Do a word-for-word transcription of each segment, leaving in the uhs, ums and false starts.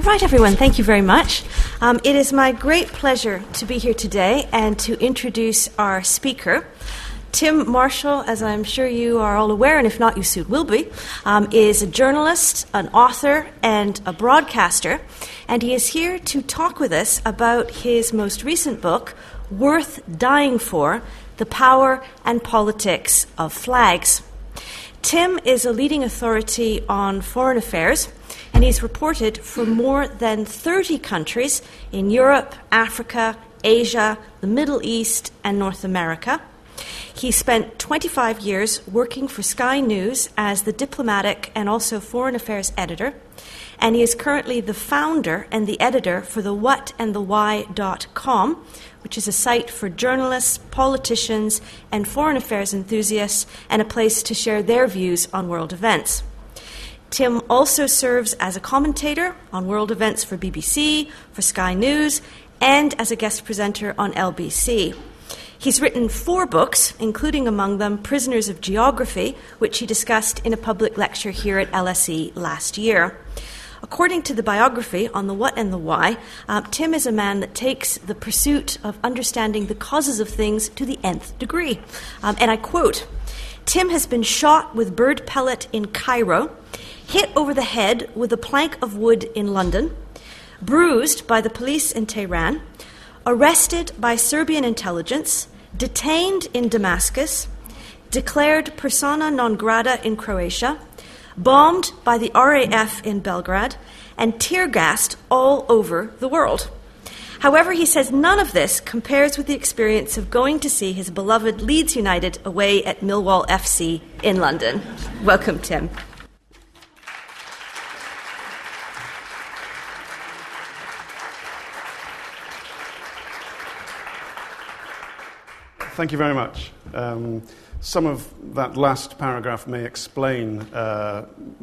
Right, everyone, thank you very much. Um, it is my great pleasure to be here today and to introduce our speaker. Tim Marshall, as I'm sure you are all aware, and if not, you soon will be, um, is a journalist, an author, and a broadcaster, and he is here to talk with us about his most recent book, Worth Dying For: The Power and Politics of Flags. Tim is a leading authority on foreign affairs, and he's reported for more than thirty countries in Europe, Africa, Asia, the Middle East, and North America. He spent twenty-five years working for Sky News as the diplomatic and also foreign affairs editor, and he is currently the founder and the editor for the what and the why dot com, which is a site for journalists, politicians, and foreign affairs enthusiasts, and a place to share their views on world events. Tim also serves as a commentator on world events for B B C, for Sky News, and as a guest presenter on L B C. He's written four books, including among them Prisoners of Geography, which he discussed in a public lecture here at L S E last year. According to the biography on the what and the why, uh, Tim is a man that takes the pursuit of understanding the causes of things to the nth degree. Um, and I quote, "Tim has been shot with bird pellet in Cairo, hit over the head with a plank of wood in London, bruised by the police in Tehran, arrested by Serbian intelligence, detained in Damascus, declared persona non grata in Croatia, bombed by the R A F in Belgrade, and tear-gassed all over the world. However, he says none of this compares with the experience of going to see his beloved Leeds United away at Millwall F C in London." Welcome, Tim. Thank you very much. Um, some of that last paragraph may explain uh,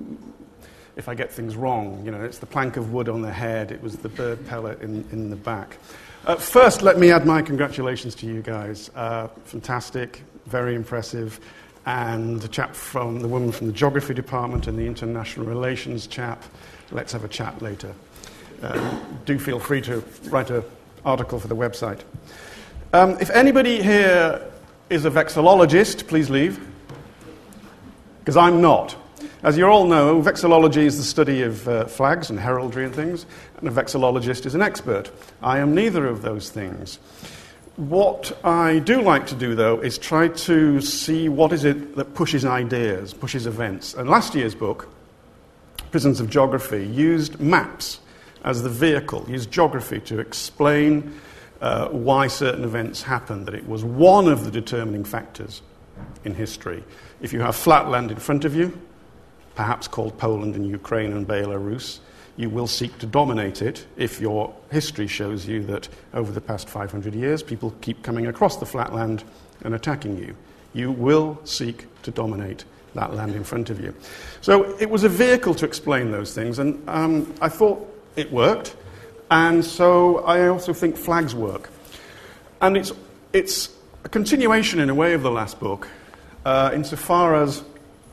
if I get things wrong. You know, it's the plank of wood on the head, it was the bird pellet in, in the back. Uh, first, let me add my congratulations to you guys. Uh, fantastic, very impressive. And the chap from, the woman from the geography department and the international relations chap, let's have a chat later. Uh, do feel free to write an article for the website. Um, if anybody here is a vexillologist, please leave, because I'm not. As you all know, vexillology is the study of uh, flags and heraldry and things, and a vexillologist is an expert. I am neither of those things. What I do like to do, though, is try to see what is it that pushes ideas, pushes events. And last year's book, Prisoners of Geography, used maps as the vehicle, used geography to explain Uh, why certain events happened, that it was one of the determining factors in history. If you have flat land in front of you, perhaps called Poland and Ukraine and Belarus, you will seek to dominate it if your history shows you that over the past five hundred years people keep coming across the flat land and attacking you. You will seek to dominate that land in front of you. So it was a vehicle to explain those things, and um, I thought it worked. And so I also think flags work. And it's it's a continuation, in a way, of the last book, uh, insofar as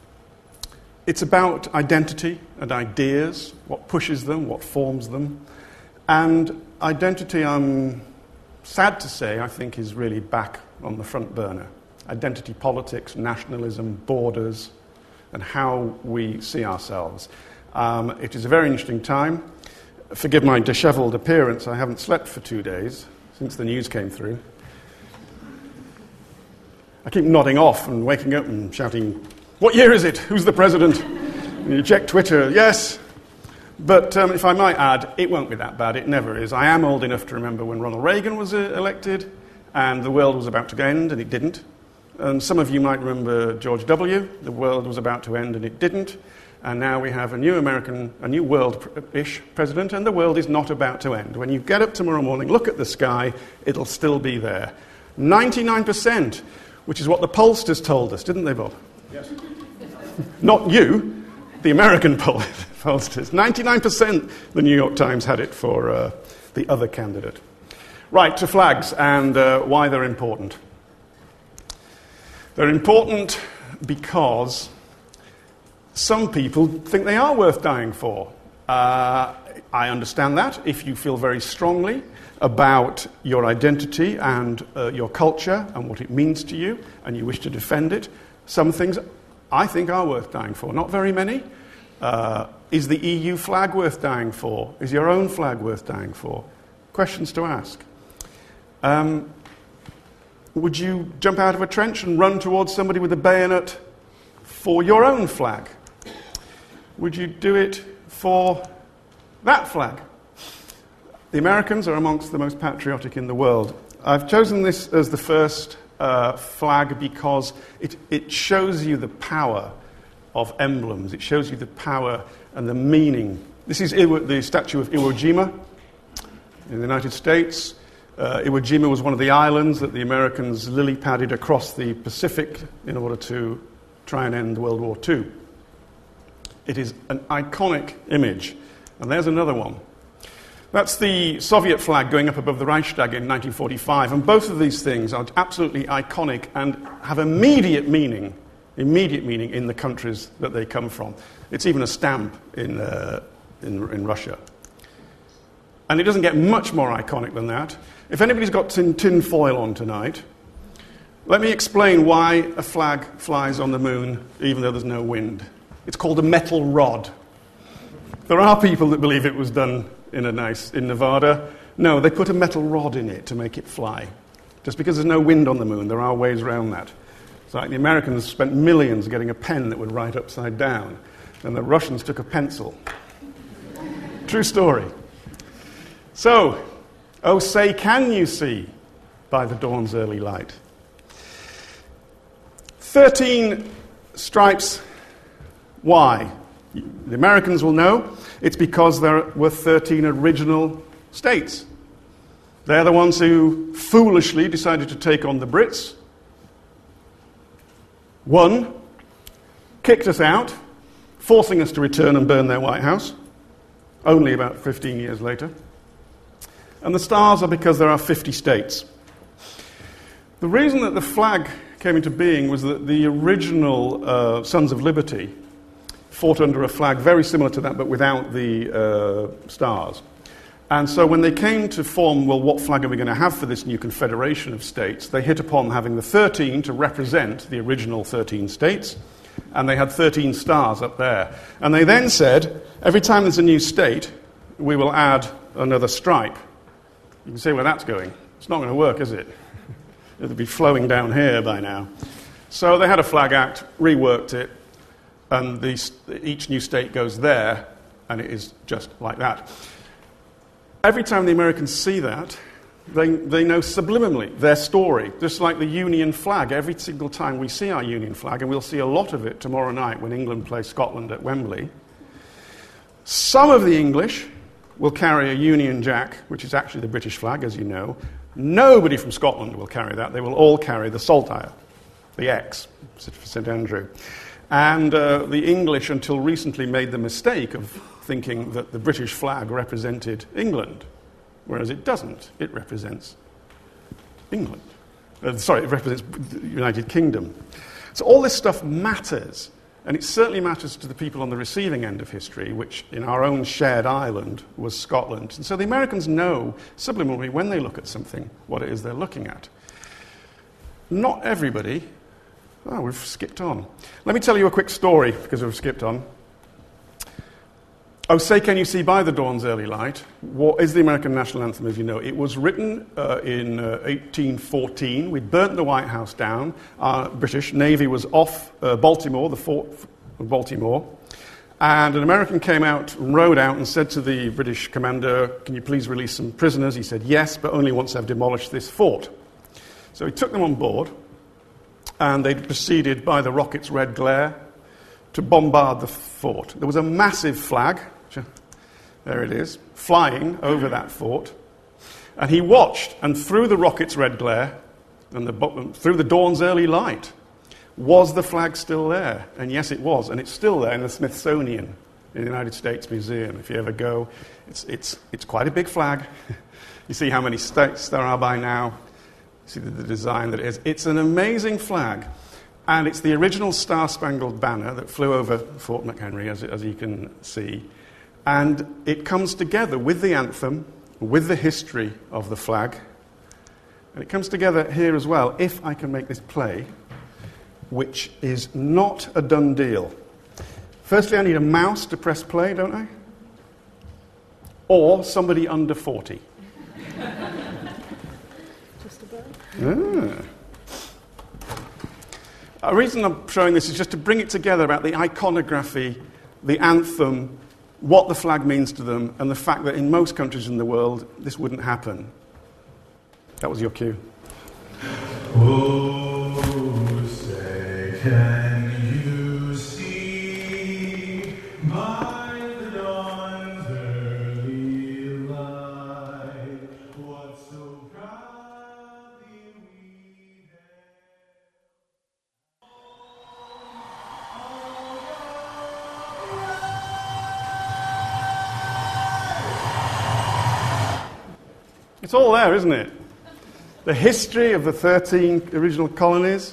it's about identity and ideas, what pushes them, what forms them. And identity, I'm sad to say, I think is really back on the front burner. Identity politics, nationalism, borders, and how we see ourselves. Um, it is a very interesting time. Forgive my dishevelled appearance. I haven't slept for two days since the news came through. I keep nodding off and waking up and shouting, "What year is it? Who's the president?" And you check Twitter, yes. But um, if I might add, it won't be that bad. It never is. I am old enough to remember when Ronald Reagan was uh, elected and the world was about to end and it didn't. And some of you might remember George W. The world was about to end and it didn't. And now we have a new American, a new world-ish president, and the world is not about to end. When you get up tomorrow morning, look at the sky, it'll still be there. ninety-nine percent, which is what the pollsters told us, didn't they, Bob? Yes. Not you, the American poll- pollsters. ninety-nine percent, the New York Times had it for uh, the other candidate. Right, to flags and uh, why they're important. They're important because some people think they are worth dying for. Uh, I understand that. If you feel very strongly about your identity and uh, your culture and what it means to you, and you wish to defend it, some things I think are worth dying for. Not very many. Uh, is the E U flag worth dying for? Is your own flag worth dying for? Questions to ask. Um, would you jump out of a trench and run towards somebody with a bayonet for your own flag? Would you do it for that flag? The Americans are amongst the most patriotic in the world. I've chosen this as the first uh, flag because it, it shows you the power of emblems. It shows you the power and the meaning. This is Iwo, the statue of Iwo Jima in the United States. Uh, Iwo Jima was one of the islands that the Americans lily-padded across the Pacific in order to try and end World War Two. It is an iconic image. And there's another one. That's the Soviet flag going up above the Reichstag in nineteen forty-five. And both of these things are absolutely iconic and have immediate meaning, immediate meaning in the countries that they come from. It's even a stamp in, uh, in, in Russia. And it doesn't get much more iconic than that. If anybody's got tin, tin foil on tonight, let me explain why a flag flies on the moon even though there's no wind. It's called a metal rod. There are people that believe it was done in a nice in Nevada. No, they put a metal rod in it to make it fly. Just because there's no wind on the moon, there are ways around that. It's like the Americans spent millions getting a pen that would write upside down, and the Russians took a pencil. True story. So, oh, say can you see by the dawn's early light? Thirteen stripes. Why? The Americans will know it's because there were thirteen original states. They're the ones who foolishly decided to take on the Brits, won, kicked us out, forcing us to return and burn their White House, only about fifteen years later. And the stars are because there are fifty states. The reason that the flag came into being was that the original uh, Sons of Liberty fought under a flag very similar to that, but without the uh, stars. And so when they came to form, well, what flag are we going to have for this new confederation of states, they hit upon having the thirteen to represent the original thirteen states, and they had thirteen stars up there. And they then said, every time there's a new state, we will add another stripe. You can see where that's going. It's not going to work, is it? It'll be flowing down here by now. So they had a flag act, reworked it, and the, each new state goes there, and it is just like that. Every time the Americans see that, they, they know subliminally their story, just like the Union flag. Every single time we see our Union flag, and we'll see a lot of it tomorrow night when England plays Scotland at Wembley, some of the English will carry a Union Jack, which is actually the British flag, as you know. Nobody from Scotland will carry that. They will all carry the saltire, the X, for St Andrew. And uh, the English, until recently, made the mistake of thinking that the British flag represented England, whereas it doesn't. It represents England. Uh, sorry, it represents the United Kingdom. So all this stuff matters, and it certainly matters to the people on the receiving end of history, which in our own shared island was Scotland. And so the Americans know subliminally when they look at something what it is they're looking at. Not everybody. Oh, we've skipped on. Let me tell you a quick story, because we've skipped on. Oh, Say Can You See by the Dawn's Early Light what is the American national anthem, as you know. It was written uh, in uh, eighteen fourteen. We'd burnt the White House down. Our British Navy was off uh, Baltimore, the fort of Baltimore. And an American came out, rode out, and said to the British commander, can you please release some prisoners? He said, yes, but only once I've demolished this fort. So he took them on board, and they proceeded by the rocket's red glare to bombard the fort. There was a massive flag, there it is, flying over that fort. And he watched, and through the rocket's red glare, and the, through the dawn's early light, was the flag still there? And yes, it was, and it's still there in the Smithsonian, in the United States Museum. If you ever go, it's, it's, it's quite a big flag. You see how many states there are by now. See the, the design that it is. It's an amazing flag, and it's the original Star-Spangled Banner that flew over Fort McHenry, as, as you can see. And it comes together with the anthem, with the history of the flag. And it comes together here as well, if I can make this play, which is not a done deal. Firstly, I need a mouse to press play, don't I? Or somebody under forty. Just about. Ah. A reason I'm showing this is just to bring it together about the iconography, the anthem, what the flag means to them, and the fact that in most countries in the world, this wouldn't happen. That was your cue. Oh, say, can you see by the dawn's early light what so proudly we dare? It's all there, isn't it? The history of the thirteen original colonies,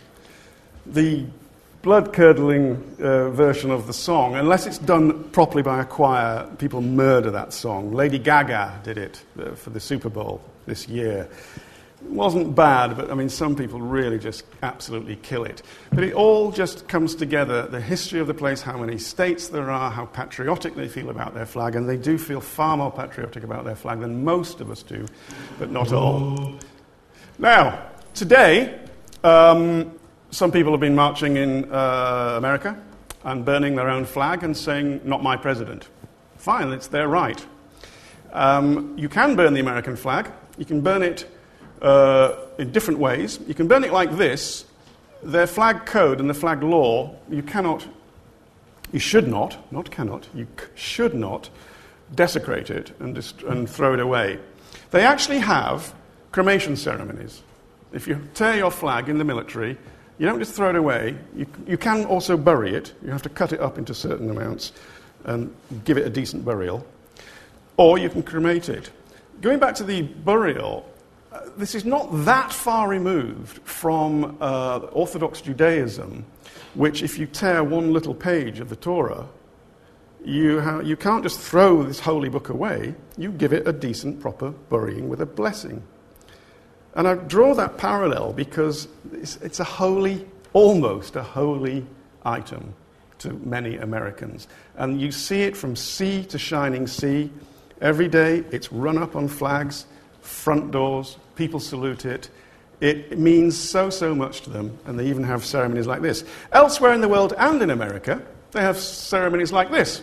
the blood-curdling uh, version of the song, unless it's done properly by a choir, people murder that song. Lady Gaga did it uh, for the Super Bowl this year. It wasn't bad, but I mean, some people really just absolutely kill it. But it all just comes together, the history of the place, how many states there are, how patriotic they feel about their flag, and they do feel far more patriotic about their flag than most of us do, but not all. Now, today, um, some people have been marching in uh, America and burning their own flag and saying, not my president. Fine, it's their right. Um, you can burn the American flag. You can burn it uh, in different ways. You can burn it like this. Their flag code and the flag law, you cannot, you should not, not cannot, you c- should not desecrate it and, dist- and throw it away. They actually have cremation ceremonies. If you tear your flag in the military, you don't just throw it away. You, you can also bury it. You have to cut it up into certain amounts and give it a decent burial. Or you can cremate it. Going back to the burial, uh, this is not that far removed from uh, Orthodox Judaism, which if you tear one little page of the Torah, you, ha- you can't just throw this holy book away. You give it a decent, proper burying with a blessing. And I draw that parallel because it's, it's a holy, almost a holy item to many Americans. And you see it from sea to shining sea. Every day it's run up on flags, front doors, people salute it. It, it means so, so much to them, and they even have ceremonies like this. Elsewhere in the world and in America, they have ceremonies like this.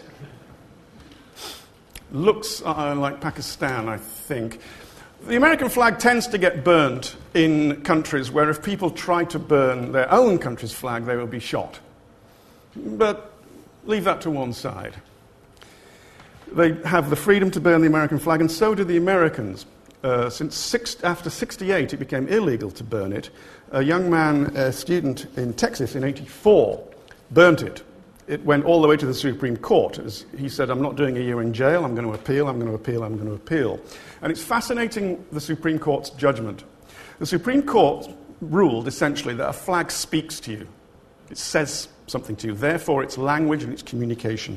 Looks uh, like Pakistan, I think. The American flag tends to get burnt in countries where if people try to burn their own country's flag, they will be shot. But leave that to one side. They have the freedom to burn the American flag, and so do the Americans. Uh, since six, after sixty-eight, it became illegal to burn it. A young man, a student in Texas in eighty-four, burnt it. It went all the way to the Supreme Court. As he said, I'm not doing a year in jail, I'm going to appeal, I'm going to appeal, I'm going to appeal. And it's fascinating, the Supreme Court's judgment. The Supreme Court ruled, essentially, that a flag speaks to you. It says something to you. Therefore, it's language and it's communication.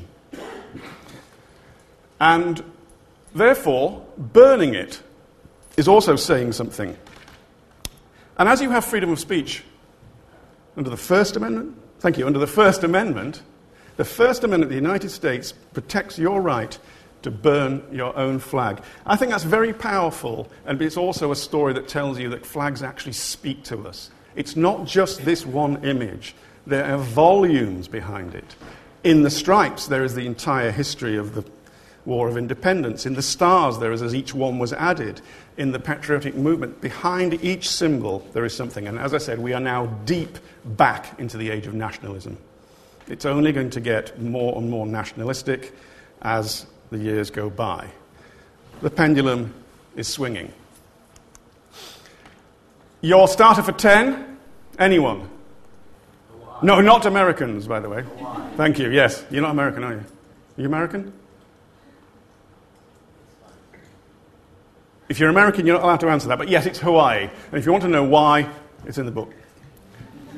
And therefore, burning it is also saying something. And as you have freedom of speech under the First Amendment, thank you, under the First Amendment, the First Amendment of the United States protects your right to burn your own flag. I think that's very powerful, and it's also a story that tells you that flags actually speak to us. It's not just this one image. There are volumes behind it. In the stripes, there is the entire history of the War of Independence. In the stars, there is as each one was added. In the patriotic movement, behind each symbol, there is something. And as I said, we are now deep back into the age of nationalism. It's only going to get more and more nationalistic as the years go by. The pendulum is swinging. Your starter for ten? Anyone? Hawaii. No, not Americans, by the way. Hawaii. Thank you, yes. You're not American, are you? Are you American? If you're American, you're not allowed to answer that, but yes, it's Hawaii. And if you want to know why, it's in the book.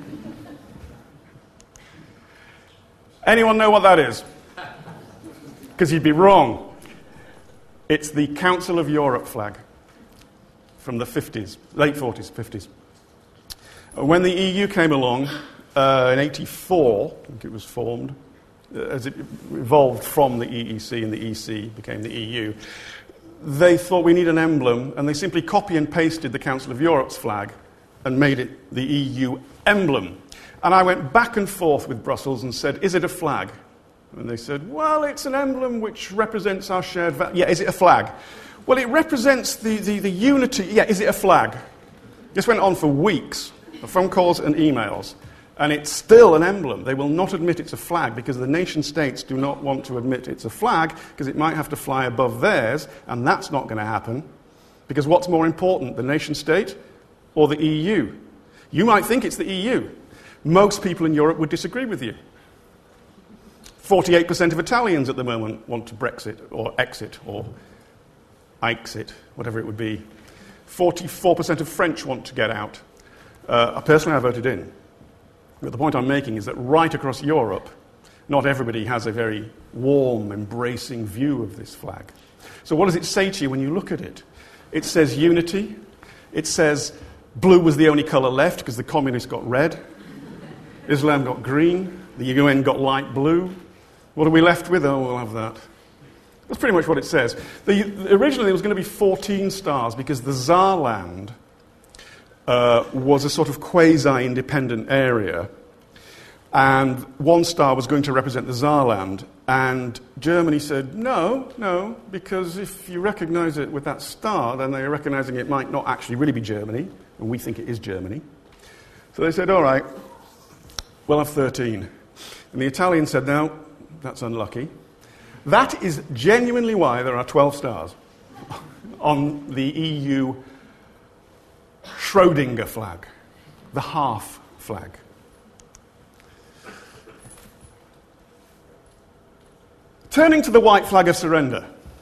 Anyone know what that is? because you'd be wrong. It's the Council of Europe flag from the fifties, late forties, fifties. When the E U came along uh, in eighty-four, I think it was formed, uh, as it evolved from the E E C and the E C became the E U, they thought we need an emblem, and they simply copy and pasted the Council of Europe's flag and made it the E U emblem. And I went back and forth with Brussels and said, is it a flag? And they said, well, it's an emblem which represents our shared value. Yeah, is it a flag? Well, it represents the, the, the unity. Yeah, is it a flag? This went on for weeks, phone calls and emails. And it's still an emblem. They will not admit it's a flag because the nation states do not want to admit it's a flag because it might have to fly above theirs, and that's not going to happen. Because what's more important, the nation state or the E U? You might think it's the E U. Most people in Europe would disagree with you. forty-eight percent of Italians at the moment want to Brexit or exit or Ixit, whatever it would be. forty-four percent of French want to get out. Uh, personally, I voted in. But the point I'm making is that right across Europe, not everybody has a very warm, embracing view of this flag. So what does it say to you when you look at it? It says unity. It says blue was the only colour left because the communists got red. Islam got green. The U N got light blue. What are we left with? Oh, we'll have that. That's pretty much what it says. The, originally, there was going to be fourteen stars because the Saarland uh, was a sort of quasi-independent area, and one star was going to represent the Saarland. And Germany said, no, no, because if you recognize it with that star, then they're recognizing it might not actually really be Germany, and we think it is Germany. So they said, all right, we'll have thirteen. And the Italians said, no, that's unlucky. That is genuinely why there are twelve stars on the E U Schrödinger flag, the half flag. Turning to the white flag of surrender,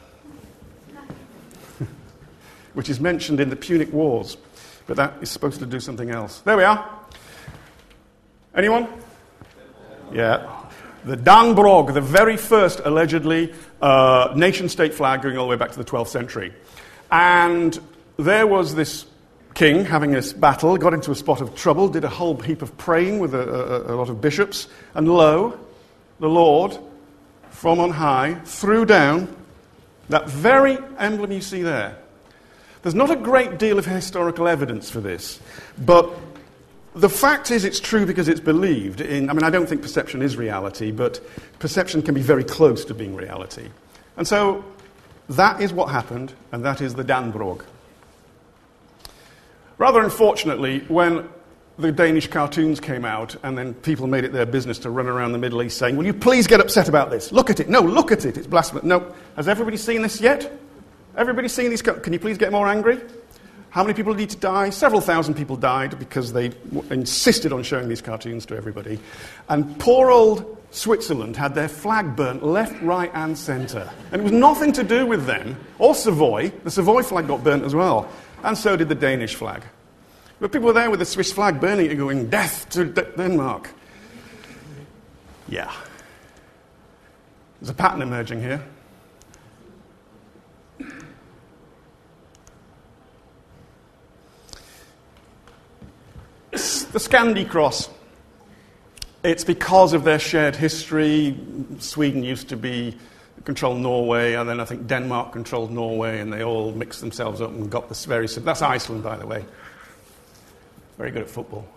which is mentioned in the Punic Wars, but that is supposed to do something else. There we are. Anyone? Yeah. The Dannebrog, the very first, allegedly, uh, nation-state flag going all the way back to the twelfth century. And there was this king having this battle, got into a spot of trouble, did a whole heap of praying with a, a, a lot of bishops, and lo, the Lord, from on high, threw down that very emblem you see there. There's not a great deal of historical evidence for this, but the fact is it's true because it's believed in. I mean, I don't think perception is reality, but perception can be very close to being reality. And so that is what happened, and that is the Dannebrog. Rather unfortunately, when the Danish cartoons came out, and then people made it their business to run around the Middle East saying, will you please get upset about this? Look at it. No, look at it. It's blasphemous. No. Has everybody seen this yet? Everybody seen these? Can you please get more angry? How many people need to die? Several thousand people died because they w- insisted on showing these cartoons to everybody. And poor old Switzerland had their flag burnt left, right, and centre. And it was nothing to do with them, or Savoy. The Savoy flag got burnt as well. And so did the Danish flag. But people were there with the Swiss flag burning it and going, death to D- Denmark. Yeah. There's a pattern emerging here. The Scandi Cross. It's because of their shared history. Sweden used to be controlled Norway, and then I think Denmark controlled Norway, and they all mixed themselves up and got this very... That's Iceland, by the way. Very good at football.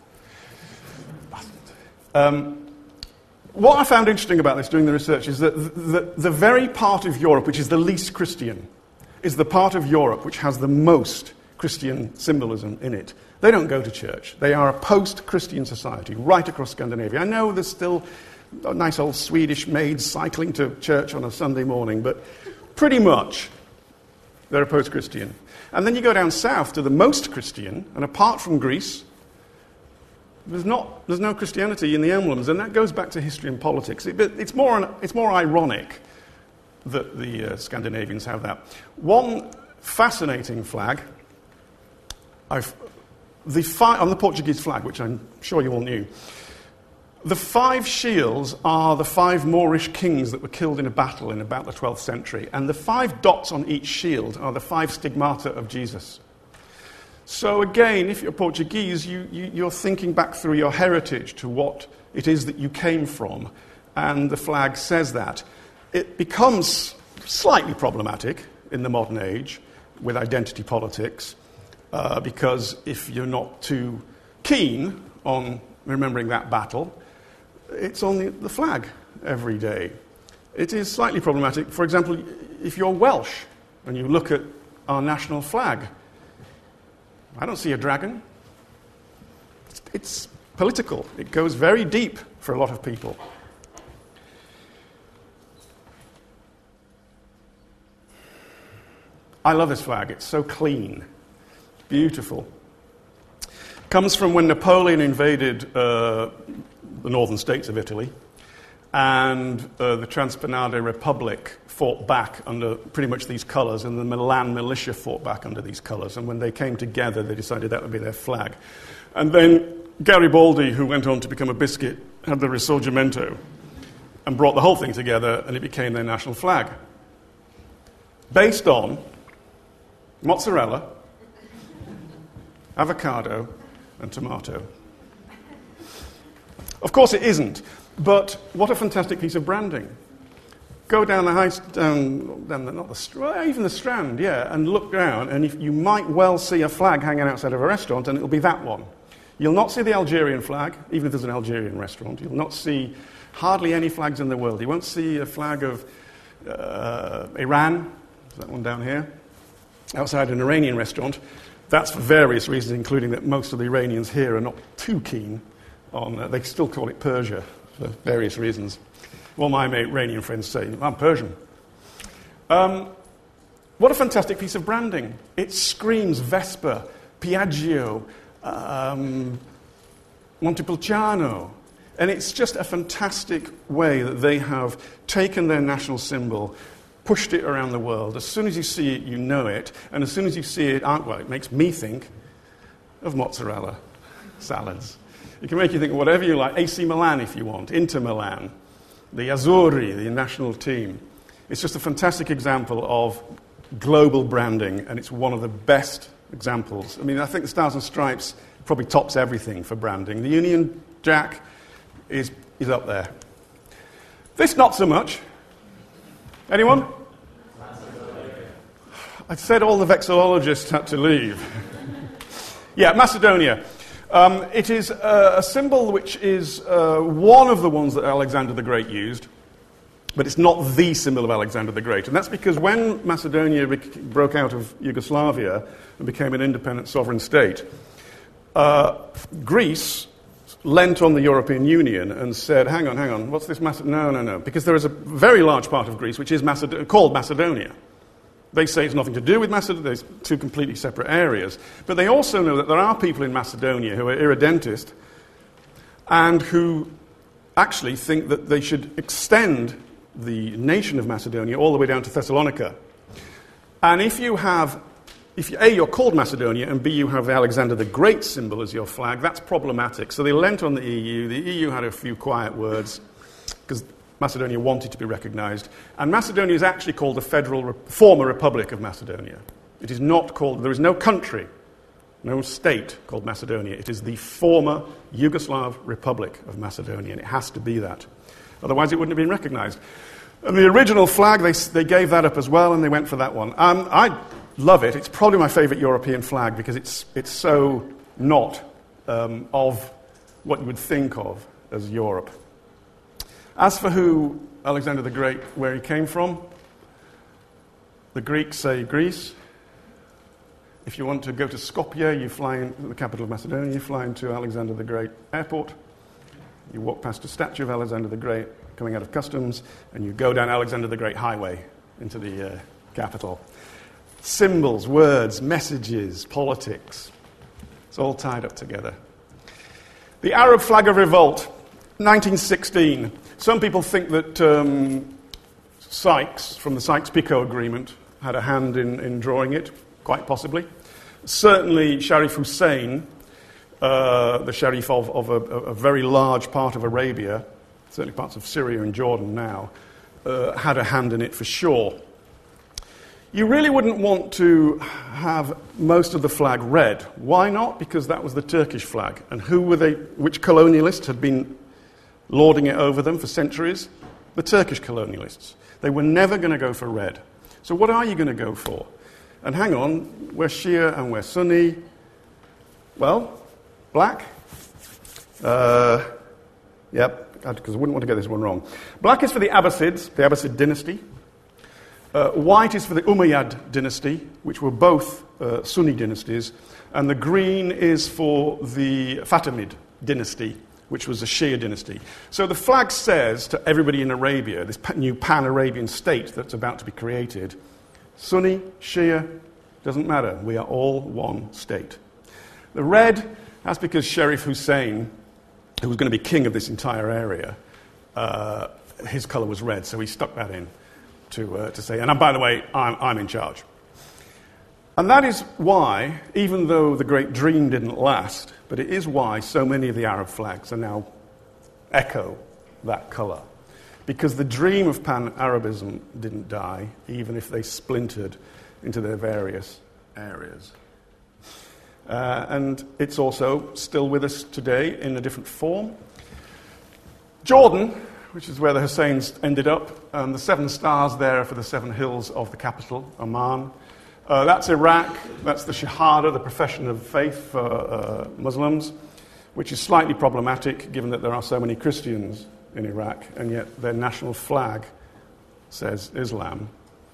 Um, what I found interesting about this, doing the research, is that the, the, the very part of Europe which is the least Christian is the part of Europe which has the most Christian symbolism in it. They don't go to church. They are a post-Christian society right across Scandinavia. I know there's still nice old Swedish maids cycling to church on a Sunday morning, but pretty much they're a post-Christian. And then you go down south to the most Christian, and apart from Greece, there's not there's no Christianity in the emblems, and that goes back to history and politics. It, but it's more it's more ironic that the uh, Scandinavians have that. One fascinating flag, I've, the fi- on the Portuguese flag, which I'm sure you all knew, The five shields are the five Moorish kings that were killed in a battle in about the twelfth century, and the five dots on each shield are the five stigmata of Jesus. So again, if you're Portuguese, you, you, you're thinking back through your heritage to what it is that you came from, and the flag says that. It becomes slightly problematic in the modern age with identity politics, uh, because if you're not too keen on remembering that battle, it's on the, the flag every day. It is slightly problematic. For example, if you're Welsh and you look at our national flag, I don't see a dragon. It's, it's political. It goes very deep for a lot of people. I love this flag. It's so clean. It's beautiful. It comes from when Napoleon invaded uh, the northern states of Italy, and uh, the Transpennade Republic fought back under pretty much these colours, and the Milan militia fought back under these colours, and when they came together, they decided that would be their flag. And then Garibaldi, who went on to become a biscuit, had the Risorgimento, and brought the whole thing together, and it became their national flag. Based on mozzarella, avocado, and tomato. Of course it isn't, but what a fantastic piece of branding. Go down the high, down, down the, not the, well, even the Strand, yeah, and look down, and if, you might well see a flag hanging outside of a restaurant, and it'll be that one. You'll not see the Algerian flag, even if there's an Algerian restaurant. You'll not see hardly any flags in the world. You won't see a flag of uh, Iran, that one down here, outside an Iranian restaurant. That's for various reasons, including that most of the Iranians here are not too keen on, uh, they still call it Persia for various reasons. Well, my Iranian friends say, I'm Persian. Um, what a fantastic piece of branding. It screams Vespa, Piaggio, um, Montepulciano. And it's just a fantastic way that they have taken their national symbol, pushed it around the world. As soon as you see it, you know it. And as soon as you see it, well, it makes me think of mozzarella salads. It can make you think of whatever you like. A C Milan, if you want. Inter Milan. The Azzurri, the national team. It's just a fantastic example of global branding, and it's one of the best examples. I mean, I think the Stars and Stripes probably tops everything for branding. The Union Jack is, is up there. This, not so much. Anyone? I said all the vexillologists had to leave. Yeah, Macedonia. Um, it is uh, a symbol which is uh, one of the ones that Alexander the Great used, but it's not the symbol of Alexander the Great. And that's because when Macedonia bec- broke out of Yugoslavia and became an independent sovereign state, uh, Greece lent on the European Union and said, hang on, hang on, what's this Macedonia? No, no, no, because there is a very large part of Greece which is Maced- called Macedonia. They say it's nothing to do with Macedonia, there's two completely separate areas. But they also know that there are people in Macedonia who are irredentist and who actually think that they should extend the nation of Macedonia all the way down to Thessalonica. And if you have, if you, A, you're called Macedonia, and B, you have the Alexander the Great symbol as your flag, that's problematic. So they lent on the E U. The E U had a few quiet words, because Macedonia wanted to be recognized. And Macedonia is actually called the Federal Re- former Republic of Macedonia. It is not called, there is no country, no state called Macedonia. It is the former Yugoslav Republic of Macedonia, and it has to be that. Otherwise it wouldn't have been recognized. And the original flag, they, they gave that up as well, and they went for that one. Um, I love it. It's probably my favorite European flag, because it's, it's so not um, of what you would think of as Europe. As for who Alexander the Great, where he came from, the Greeks say Greece. If you want to go to Skopje, you fly in, the capital of Macedonia, you fly into Alexander the Great Airport. You walk past a statue of Alexander the Great coming out of customs, and you go down Alexander the Great Highway into the uh, capital. Symbols, words, messages, politics. It's all tied up together. The Arab flag of revolt, nineteen sixteen. Some people think that um, Sykes, from the Sykes-Picot Agreement, had a hand in, in drawing it, quite possibly. Certainly Sharif Hussein uh, the Sharif of, of a, a very large part of Arabia, certainly parts of Syria and Jordan now, uh, had a hand in it for sure. You really wouldn't want to have most of the flag red. Why not? Because that was the Turkish flag. And who were they? Which colonialists had been lording it over them for centuries? The Turkish colonialists. They were never going to go for red. So what are you going to go for? And hang on, we're Shia and we're Sunni. Well, black. Uh, yep, because I wouldn't want to get this one wrong. Black is for the Abbasids, the Abbasid dynasty. Uh, white is for the Umayyad dynasty, which were both uh, Sunni dynasties. And the green is for the Fatimid dynasty, which was a Shia dynasty. So the flag says to everybody in Arabia, this new pan-Arabian state that's about to be created, Sunni, Shia, doesn't matter. We are all one state. The red, that's because Sharif Hussein, who was going to be king of this entire area, uh, his colour was red, so he stuck that in to, uh, to say, and by the way, I'm, I'm in charge. And that is why, even though the great dream didn't last, but it is why so many of the Arab flags are now echo that colour. Because the dream of pan-Arabism didn't die, even if they splintered into their various areas. Uh, and it's also still with us today in a different form. Jordan, which is where the Husseins ended up, and the seven stars there are for the seven hills of the capital, Amman. Uh, that's Iraq, that's the Shahada, the profession of faith for uh, Muslims, which is slightly problematic given that there are so many Christians in Iraq, and yet their national flag says Islam.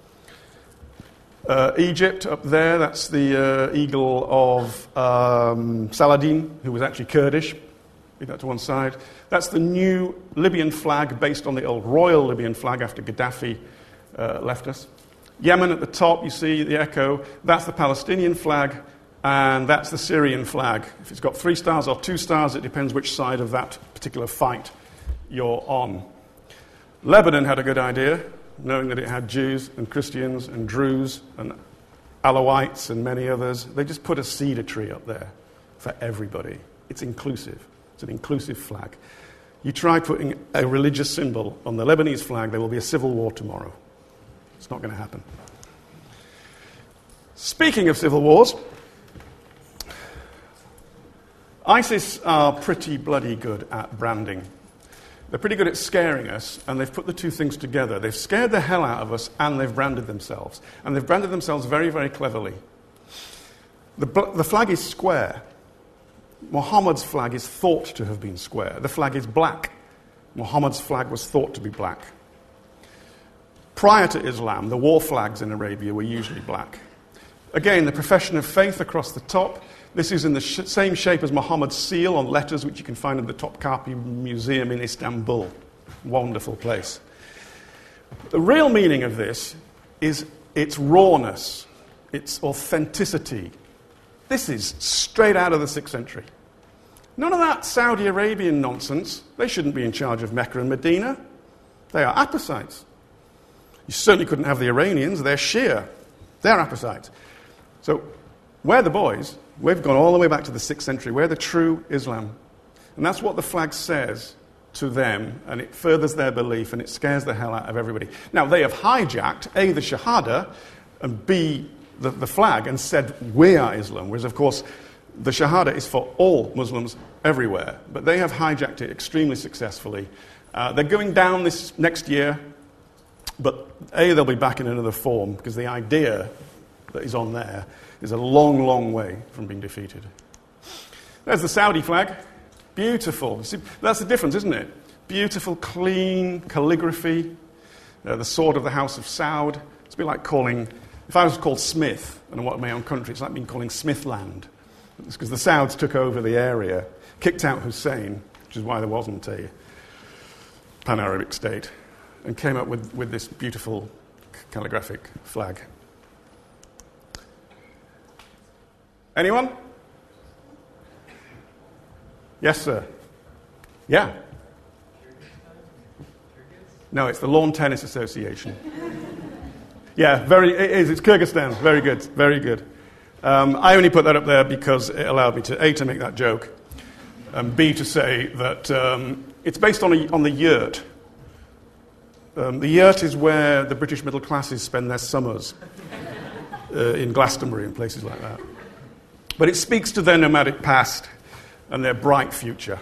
Uh, Egypt, up there, that's the uh, eagle of um, Saladin, who was actually Kurdish. Leave that to one side. That's the new Libyan flag based on the old royal Libyan flag after Gaddafi uh, left us. Yemen at the top, you see the echo. That's the Palestinian flag, and that's the Syrian flag. If it's got three stars or two stars, it depends which side of that particular fight you're on. Lebanon had a good idea, knowing that it had Jews and Christians and Druze and Alawites and many others. They just put a cedar tree up there for everybody. It's inclusive. It's an inclusive flag. You try putting a religious symbol on the Lebanese flag, there will be a civil war tomorrow. It's not going to happen. Speaking of civil wars, ISIS are pretty bloody good at branding. They're pretty good at scaring us, and they've put the two things together. They've scared the hell out of us, and they've branded themselves. And they've branded themselves very, very cleverly. The, the flag is square. Muhammad's flag is thought to have been square. The flag is black. Muhammad's flag was thought to be black. Prior to Islam, the war flags in Arabia were usually black. Again, the profession of faith across the top. This is in the sh- same shape as Muhammad's seal on letters, which you can find in the Topkapi Museum in Istanbul. Wonderful place. The real meaning of this is its rawness, its authenticity. This is straight out of the sixth century. None of that Saudi Arabian nonsense. They shouldn't be in charge of Mecca and Medina. They are Abbasites. You certainly couldn't have the Iranians. They're Shia. They're Abbasites. So we're the boys. We've gone all the way back to the sixth century. We're the true Islam. And that's what the flag says to them, and it furthers their belief, and it scares the hell out of everybody. Now, they have hijacked, A, the Shahada, and B, the, the flag, and said, we are Islam, whereas, of course, the Shahada is for all Muslims everywhere. But they have hijacked it extremely successfully. Uh, they're going down this next year, but A, they'll be back in another form, because the idea that is on there is a long, long way from being defeated. There's the Saudi flag. Beautiful. See, that's the difference, isn't it? Beautiful, clean calligraphy. Uh, the sword of the House of Saud. It's a bit like calling... If I was called Smith, and I wanted my own country, it's like being calling Smithland. It's because the Sauds took over the area, kicked out Hussein, which is why there wasn't a pan-Arabic state, and came up with, with this beautiful calligraphic flag. Anyone? Yes, sir. Yeah. No, it's the Lawn Tennis Association. Yeah, very. It is. It's Kyrgyzstan. Very good. Very good. Um, I only put that up there because it allowed me to A, to make that joke, and B, to say that um, it's based on, a, on the yurt. Um, the yurt is where the British middle classes spend their summers, uh, in Glastonbury and places like that. But it speaks to their nomadic past and their bright future.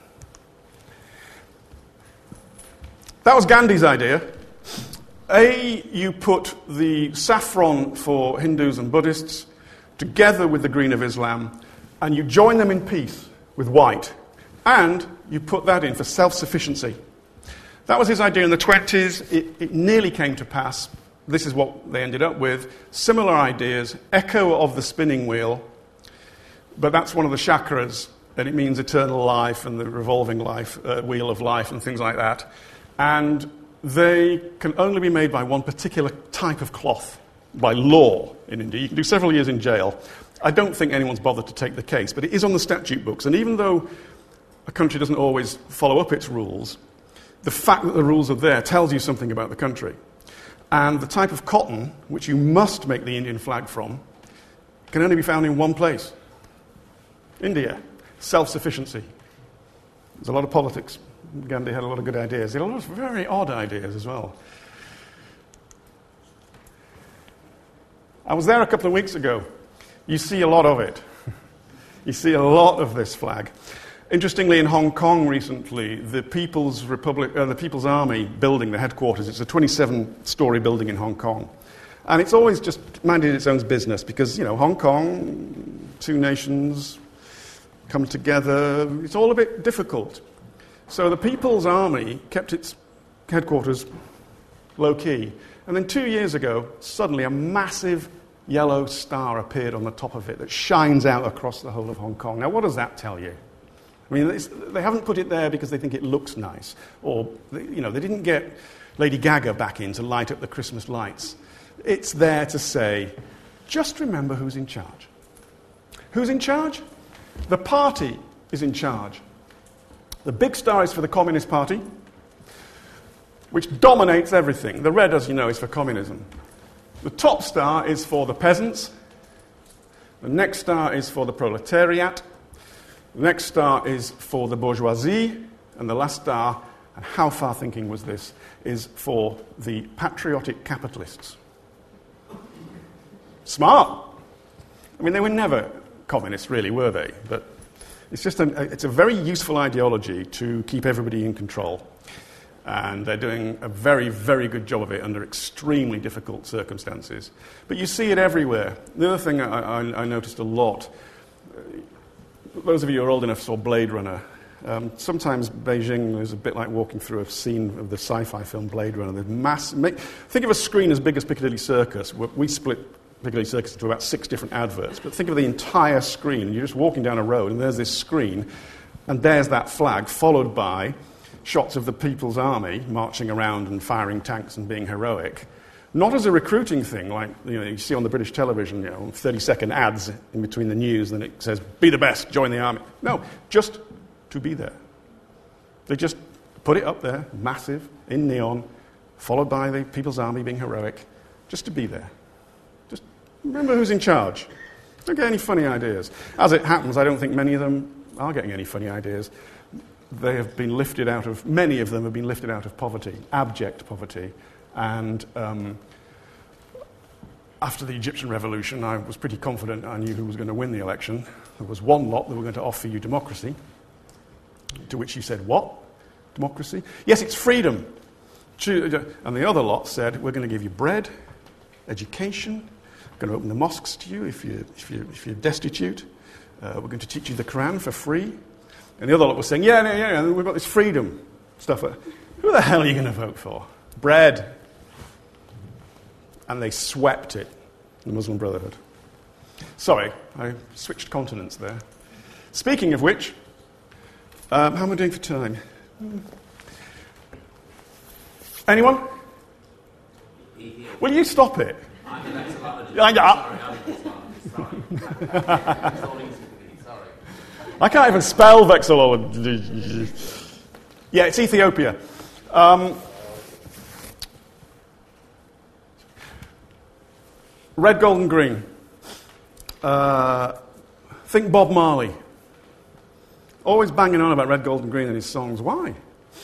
That was Gandhi's idea. A, you put the saffron for Hindus and Buddhists together with the green of Islam, and you join them in peace with white, and you put that in for self-sufficiency. That was his idea in the twenties. It, it nearly came to pass. This is what they ended up with. Similar ideas, echo of the spinning wheel, but that's one of the chakras, and it means eternal life and the revolving life, uh, wheel of life and things like that. And they can only be made by one particular type of cloth, by law in India. You can do several years in jail. I don't think anyone's bothered to take the case, but it is on the statute books. And even though a country doesn't always follow up its rules, the fact that the rules are there tells you something about the country. And the type of cotton, which you must make the Indian flag from, can only be found in one place. India. Self-sufficiency. There's a lot of politics. Gandhi had a lot of good ideas. He had a lot of very odd ideas as well. I was there a couple of weeks ago. You see a lot of it. You see a lot of this flag. Interestingly, in Hong Kong recently, the People's Republic, uh, the People's Army building, the headquarters, it's a twenty-seven story building in Hong Kong. And it's always just minded its own business because, you know, Hong Kong, two nations come together. It's all a bit difficult. So the People's Army kept its headquarters low-key. And then two years ago, suddenly a massive yellow star appeared on the top of it that shines out across the whole of Hong Kong. Now, what does that tell you? I mean, they haven't put it there because they think it looks nice. Or, you know, they didn't get Lady Gaga back in to light up the Christmas lights. It's there to say, just remember who's in charge. Who's in charge? The party is in charge. The big star is for the Communist Party, which dominates everything. The red, as you know, is for communism. The top star is for the peasants. The next star is for the proletariat. The next star is for the bourgeoisie. And the last star, and how far-thinking was this, is for the patriotic capitalists. Smart. I mean, they were never communists, really, were they? But it's just a, it's a very useful ideology to keep everybody in control. And they're doing a very, very good job of it under extremely difficult circumstances. But you see it everywhere. The other thing I, I, I noticed a lot, those of you who are old enough saw Blade Runner. Um, sometimes Beijing is a bit like walking through a scene of the sci-fi film Blade Runner. There's mass, make, think of a screen as big as Piccadilly Circus. We split Piccadilly Circus into about six different adverts. But think of the entire screen. You're just walking down a road, and there's this screen, and there's that flag, followed by shots of the People's Army marching around and firing tanks and being heroic. Not as a recruiting thing, like you know you see on the British television, you know, thirty-second ads in between the news, and it says, "Be the best, join the army." No, just to be there. They just put it up there, massive, in neon, followed by the People's Army being heroic, just to be there. Just remember who's in charge. Don't get any funny ideas. As it happens, I don't think many of them are getting any funny ideas. They have been lifted out of, many of them have been lifted out of poverty, abject poverty. And um, after the Egyptian revolution, I was pretty confident I knew who was going to win the election. There was one lot that were going to offer you democracy, to which you said, what? Democracy? Yes, it's freedom. And the other lot said, we're going to give you bread, education, we're going to open the mosques to you if, you, if, you, if you're destitute, uh, we're going to teach you the Quran for free. And the other lot was saying, yeah, yeah, yeah, we've got this freedom stuff. Who the hell are you going to vote for? Bread. And they swept it, the Muslim Brotherhood. Sorry, I switched continents there. Speaking of which, um, how am I doing for time? Anyone? Will you stop it? I can't even spell vexillology. Yeah, it's Ethiopia. Um, red, gold, and green. Uh, think Bob Marley. always banging on about red, gold, and green in his songs. Why?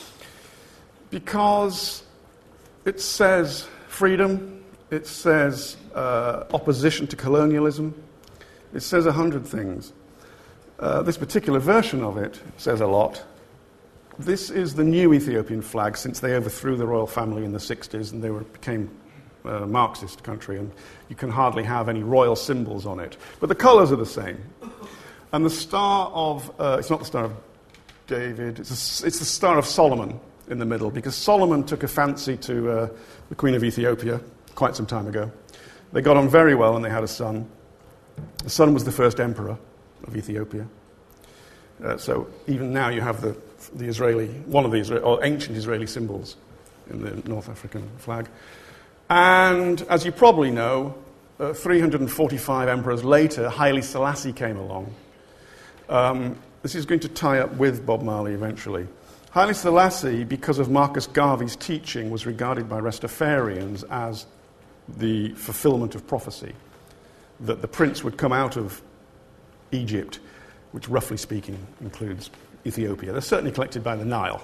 Because it says freedom, it says uh, opposition to colonialism, it says a hundred things. Uh, this particular version of it says a lot. This is the new Ethiopian flag since they overthrew the royal family in the sixties and they were, became a Marxist country, and you can hardly have any royal symbols on it. But the colours are the same. And the star of, uh, it's not the Star of David, it's, a, it's the Star of Solomon in the middle, because Solomon took a fancy to uh, the Queen of Ethiopia quite some time ago. They got on very well and they had a son. The son was the first emperor of Ethiopia. Uh, so even now you have the, the Israeli, one of the Israeli, or ancient Israeli symbols in the North African flag. And as you probably know, uh, three hundred forty-five emperors later, Haile Selassie came along. Um, this is going to tie up with Bob Marley eventually. Haile Selassie, because of Marcus Garvey's teaching, was regarded by Rastafarians as the fulfillment of prophecy, that the prince would come out of Egypt, which roughly speaking includes Ethiopia. They're certainly collected by the Nile.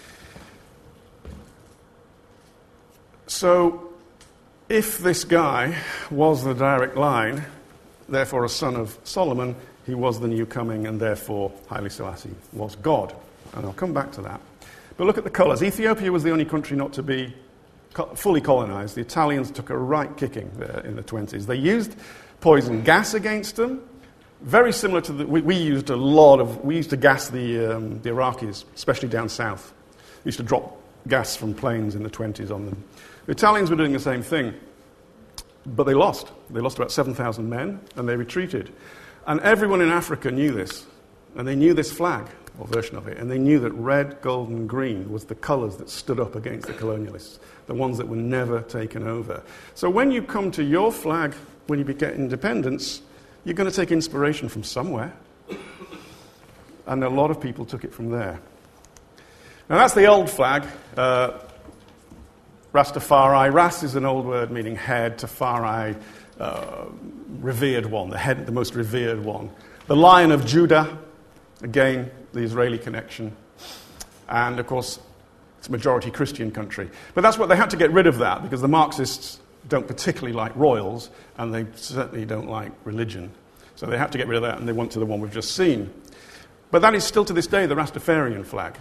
So, if this guy was the direct line, therefore a son of Solomon, he was the new coming, and therefore Haile Selassie was God. And I'll come back to that. But look at the colours. Ethiopia was the only country not to be co- fully colonised. The Italians took a right kicking there in the twenties. They used poison gas against them, very similar to the... We, we used a lot of... We used to gas the, um, the Iraqis, especially down south. We used to drop gas from planes in the twenties on them. The Italians were doing the same thing, but they lost. They lost about seven thousand men, and they retreated. And everyone in Africa knew this, and they knew this flag, or version of it, and they knew that red, gold, and green was the colours that stood up against the colonialists, the ones that were never taken over. So when you come to your flag, when you get independence, you're going to take inspiration from somewhere. And a lot of people took it from there. Now that's the old flag. Uh, Rastafari. Ras is an old word meaning head. Tafari, uh, revered one, the head, the most revered one. The Lion of Judah, again, the Israeli connection. And, of course, it's a majority Christian country. But that's what they had to get rid of that, because the Marxists don't particularly like royals, and they certainly don't like religion. So they had to get rid of that, and they went to the one we've just seen. But that is still to this day the Rastafarian flag.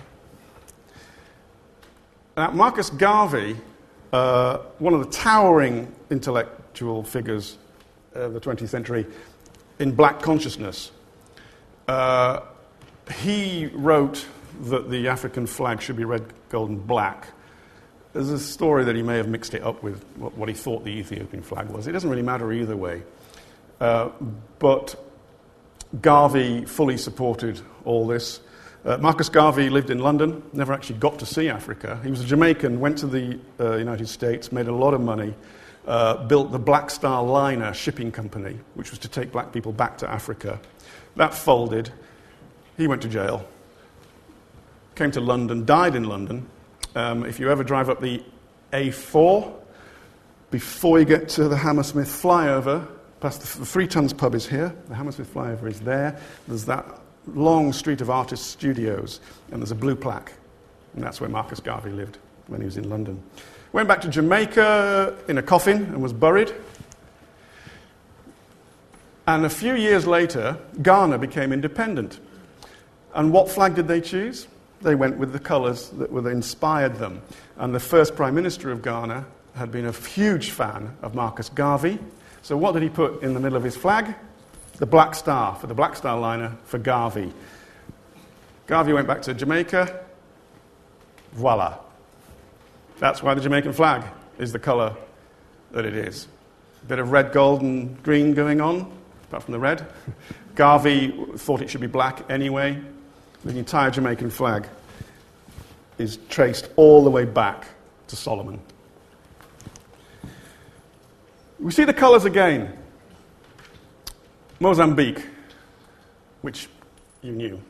Now, Marcus Garvey, uh, one of the towering intellectual figures of the twentieth century in black consciousness, uh, he wrote that the African flag should be red, gold, and black. There's a story that he may have mixed it up with what, what he thought the Ethiopian flag was. It doesn't really matter either way. Uh, but Garvey fully supported all this. Uh, Marcus Garvey lived in London, never actually got to see Africa. He was a Jamaican, went to the uh, United States, made a lot of money, uh, built the Black Star Liner shipping company, which was to take black people back to Africa. That folded. He went to jail, came to London, died in London. Um, if you ever drive up the A four, before you get to the Hammersmith flyover, past the, the Three Tons pub is here, the Hammersmith flyover is there, there's that long street of artist studios, and there's a blue plaque, and that's where Marcus Garvey lived when he was in London. Went back to Jamaica in a coffin and was buried. And a few years later, Ghana became independent. And what flag did they choose? They went with the colours that were, that inspired them. And the first Prime Minister of Ghana had been a huge fan of Marcus Garvey. So what did he put in the middle of his flag? The Black Star, for the Black Star Liner for Garvey. Garvey went back to Jamaica. Voila. That's why the Jamaican flag is the colour that it is. A bit of red, gold, and green going on, apart from the red. Garvey thought it should be black anyway. The entire Jamaican flag is traced all the way back to Solomon. We see the colours again. Mozambique, which you knew.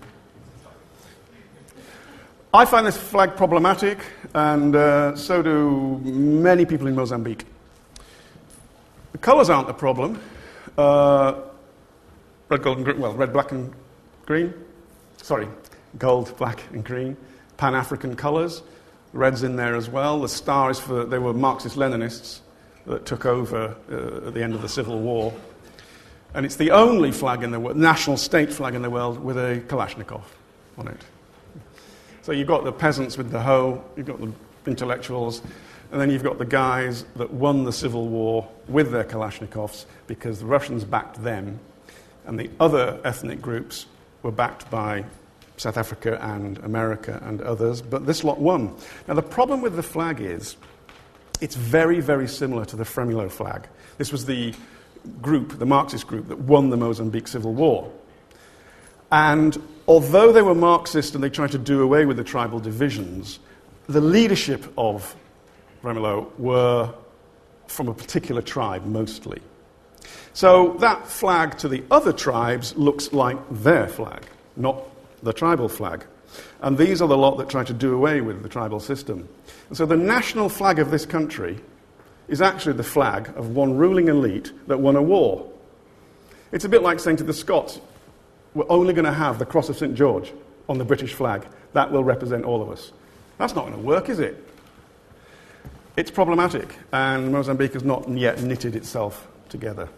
I find this flag problematic, and uh, so do many people in Mozambique. The colours aren't the problem. Uh, red, gold, and green, well, red, black, and green. sorry, gold, black, and green. Pan-African colours. Red's in there as well. The star is for, they were Marxist-Leninists that took over uh, at the end of the Civil War. And it's the only flag in the world, national state flag in the world, with a Kalashnikov on it. So you've got the peasants with the hoe, you've got the intellectuals, and then you've got the guys that won the Civil War with their Kalashnikovs because the Russians backed them, and the other ethnic groups were backed by South Africa and America and others, but this lot won. Now, the problem with the flag is it's very, very similar to the Fremilo flag. This was the group, the Marxist group, that won the Mozambique Civil War. And although they were Marxist and they tried to do away with the tribal divisions, the leadership of Fremilo were from a particular tribe, mostly. So that flag to the other tribes looks like their flag, not the tribal flag. And these are the lot that try to do away with the tribal system. And so the national flag of this country is actually the flag of one ruling elite that won a war. It's a bit like saying to the Scots, we're only going to have the Cross of Saint George on the British flag. That will represent all of us. That's not going to work, is it? It's problematic, and Mozambique has not yet knitted itself together.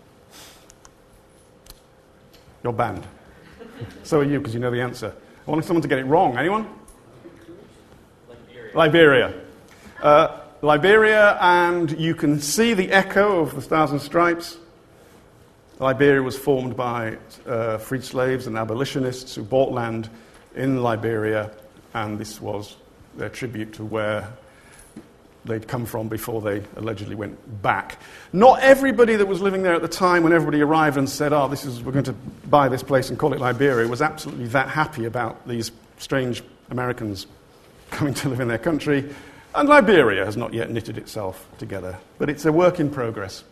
You're banned. So are you, because you know the answer. I wanted someone to get it wrong. Anyone? Liberia. Liberia. Uh, Liberia, and you can see the echo of the Stars and Stripes. Liberia was formed by uh, freed slaves and abolitionists who bought land in Liberia, and this was their tribute to where they'd come from before they allegedly went back. Not everybody that was living there at the time when everybody arrived and said, oh, this is, we're going to buy this place and call it Liberia, was absolutely that happy about these strange Americans coming to live in their country. And Liberia has not yet knitted itself together. But it's a work in progress.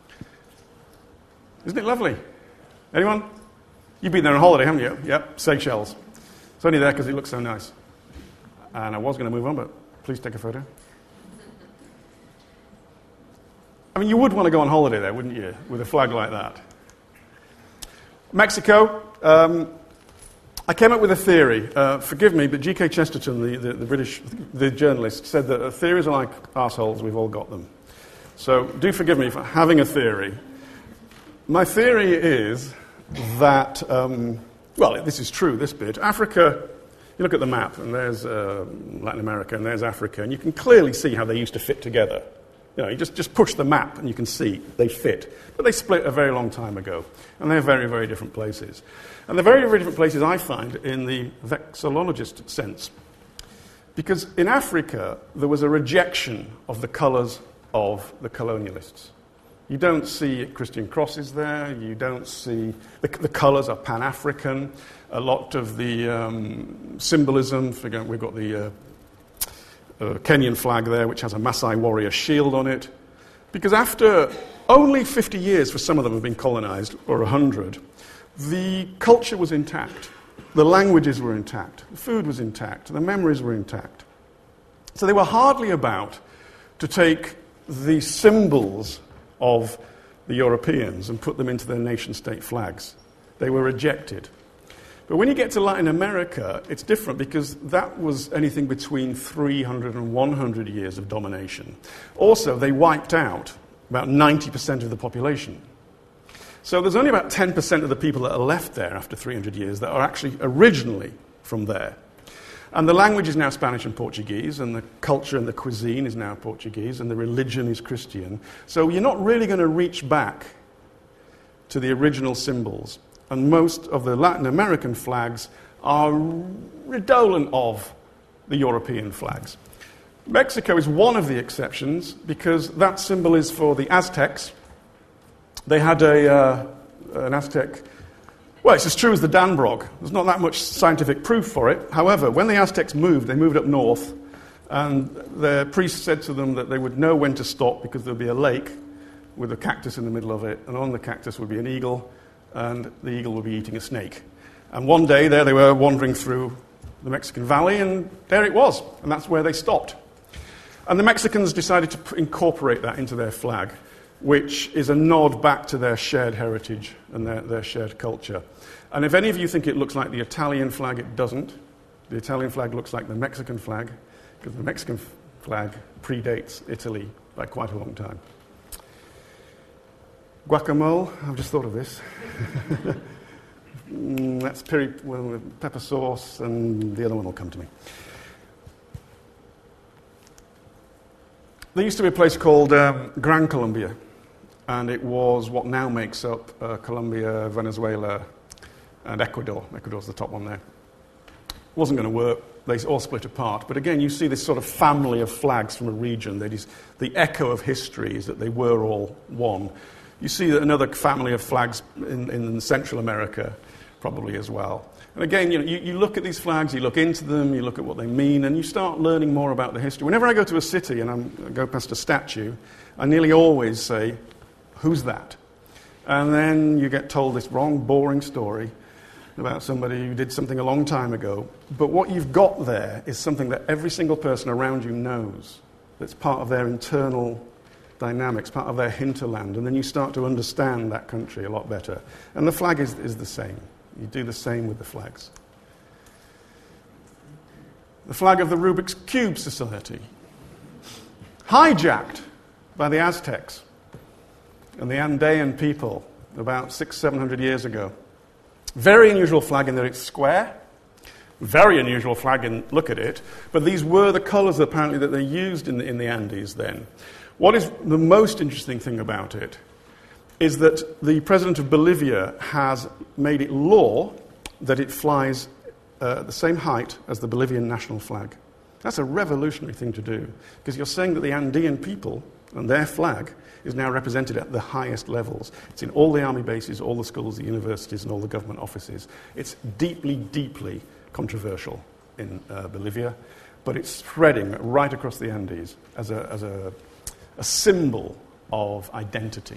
Isn't it lovely? Anyone? You've been there on holiday, haven't you? Yep, Seychelles. It's only there because it looks so nice. And I was going to move on, but please take a photo. I mean, you would want to go on holiday there, wouldn't you, with a flag like that? Mexico. Um, I came up with a theory. Uh, forgive me, but G K Chesterton, the, the, the British the journalist, said that uh, theories are like arseholes, we've all got them. So do forgive me for having a theory. My theory is that, um, well, this is true, this bit. Africa, you look at the map, and there's uh, Latin America, and there's Africa, and you can clearly see how they used to fit together. You know, you just, just push the map and you can see they fit. But they split a very long time ago. And they're very, very different places. And they're very, very different places, I find, in the vexillologist sense. Because in Africa, there was a rejection of the colours of the colonialists. You don't see Christian crosses there. You don't see... The, the colours are Pan-African. A lot of the um, symbolism... We've got the... Uh, Uh, Kenyan flag there, which has a Maasai warrior shield on it. Because after only fifty years, for some of them have been colonized, or one hundred, the culture was intact. The languages were intact. The food was intact. The memories were intact. So they were hardly about to take the symbols of the Europeans and put them into their nation-state flags. They were rejected. But when you get to Latin America, it's different because that was anything between three hundred and one hundred years of domination. Also, they wiped out about ninety percent of the population. So there's only about ten percent of the people that are left there after three hundred years that are actually originally from there. And the language is now Spanish and Portuguese, and the culture and the cuisine is now Portuguese, and the religion is Christian. So you're not really going to reach back to the original symbols. And most of the Latin American flags are redolent of the European flags. Mexico is one of the exceptions because that symbol is for the Aztecs. They had a, uh, an Aztec... Well, it's as true as the Danbrog. There's not that much scientific proof for it. However, when the Aztecs moved, they moved up north, and the priest said to them that they would know when to stop because there would be a lake with a cactus in the middle of it, and on the cactus would be an eagle, and the eagle would be eating a snake. And one day, there they were wandering through the Mexican Valley, and there it was, and that's where they stopped. And the Mexicans decided to incorporate that into their flag. which is a nod back to their shared heritage and their, their shared culture. And if any of you think it looks like the Italian flag, it doesn't. The Italian flag looks like the Mexican flag, because the Mexican f- flag predates Italy by quite a long time. Guacamole, I've just thought of this. mm, that's peri- well, pepper sauce, and the other one will come to me. There used to be a place called um, Gran Colombia, and it was what now makes up uh, Colombia, Venezuela, and Ecuador. Ecuador's the top one there. Wasn't going to work. They all split apart. But again, you see this sort of family of flags from a region. That is, the echo of history is that they were all one. You see another family of flags in, in Central America, probably as well. And again, you know, you, you look at these flags, you look into them, you look at what they mean, and you start learning more about the history. Whenever I go to a city and I'm, I go past a statue, I nearly always say, "Who's that?" And then you get told this wrong, boring story about somebody who did something a long time ago. But what you've got there is something that every single person around you knows. That's part of their internal dynamics, part of their hinterland. And then you start to understand that country a lot better. And the flag is, is the same. You do the same with the flags. The flag of the Rubik's Cube Society. Hijacked by the Aztecs and the Andean people about six, seven hundred years ago. Very unusual flag in that it's square. Very unusual flag in, look at it. But these were the colours apparently that they used in the, in the Andes then. What is the most interesting thing about it is that the president of Bolivia has made it law that it flies uh, at the same height as the Bolivian national flag. That's a revolutionary thing to do, because you're saying that the Andean people and their flag is now represented at the highest levels. It's in all the army bases, all the schools, the universities, and all the government offices. It's deeply, deeply controversial in uh, Bolivia, but it's spreading right across the Andes as a, as a, a symbol of identity.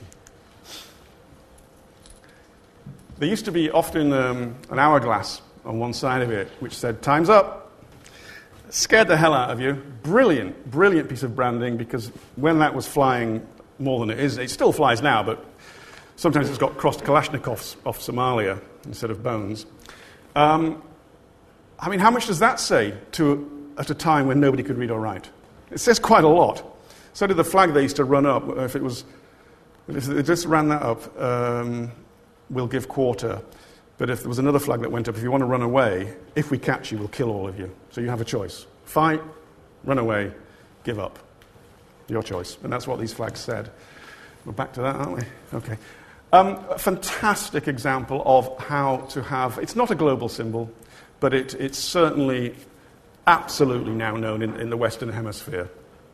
There used to be often um, an hourglass on one side of it which said, "Time's up." Scared the hell out of you. Brilliant, brilliant piece of branding, because when that was flying more than it is, it still flies now, but sometimes it's got crossed Kalashnikovs off Somalia instead of bones. Um, I mean, how much does that say to at a time when nobody could read or write? It says quite a lot. So did the flag they used to run up. If it was, if they just ran that up, um, we'll give quarter. But if there was another flag that went up, if you want to run away, if we catch you, we'll kill all of you. So you have a choice. Fight, run away, give up. Your choice. And that's what these flags said. We're back to that, aren't we? Okay. Um, a fantastic example of how to have... It's not a global symbol, but it, it's certainly absolutely now known in, in the Western Hemisphere.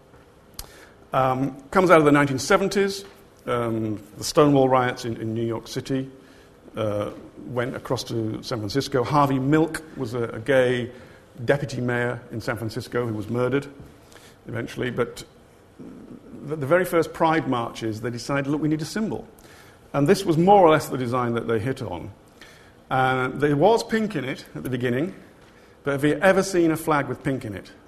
Um, comes out of the nineteen seventies. Um, the Stonewall riots in, in New York City. Uh, went across to San Francisco. Harvey Milk was a, a gay deputy mayor in San Francisco who was murdered eventually. But the, the very first Pride marches, they decided, look, we need a symbol. And this was more or less the design that they hit on. Uh, there was pink in it at the beginning, but have you ever seen a flag with pink in it?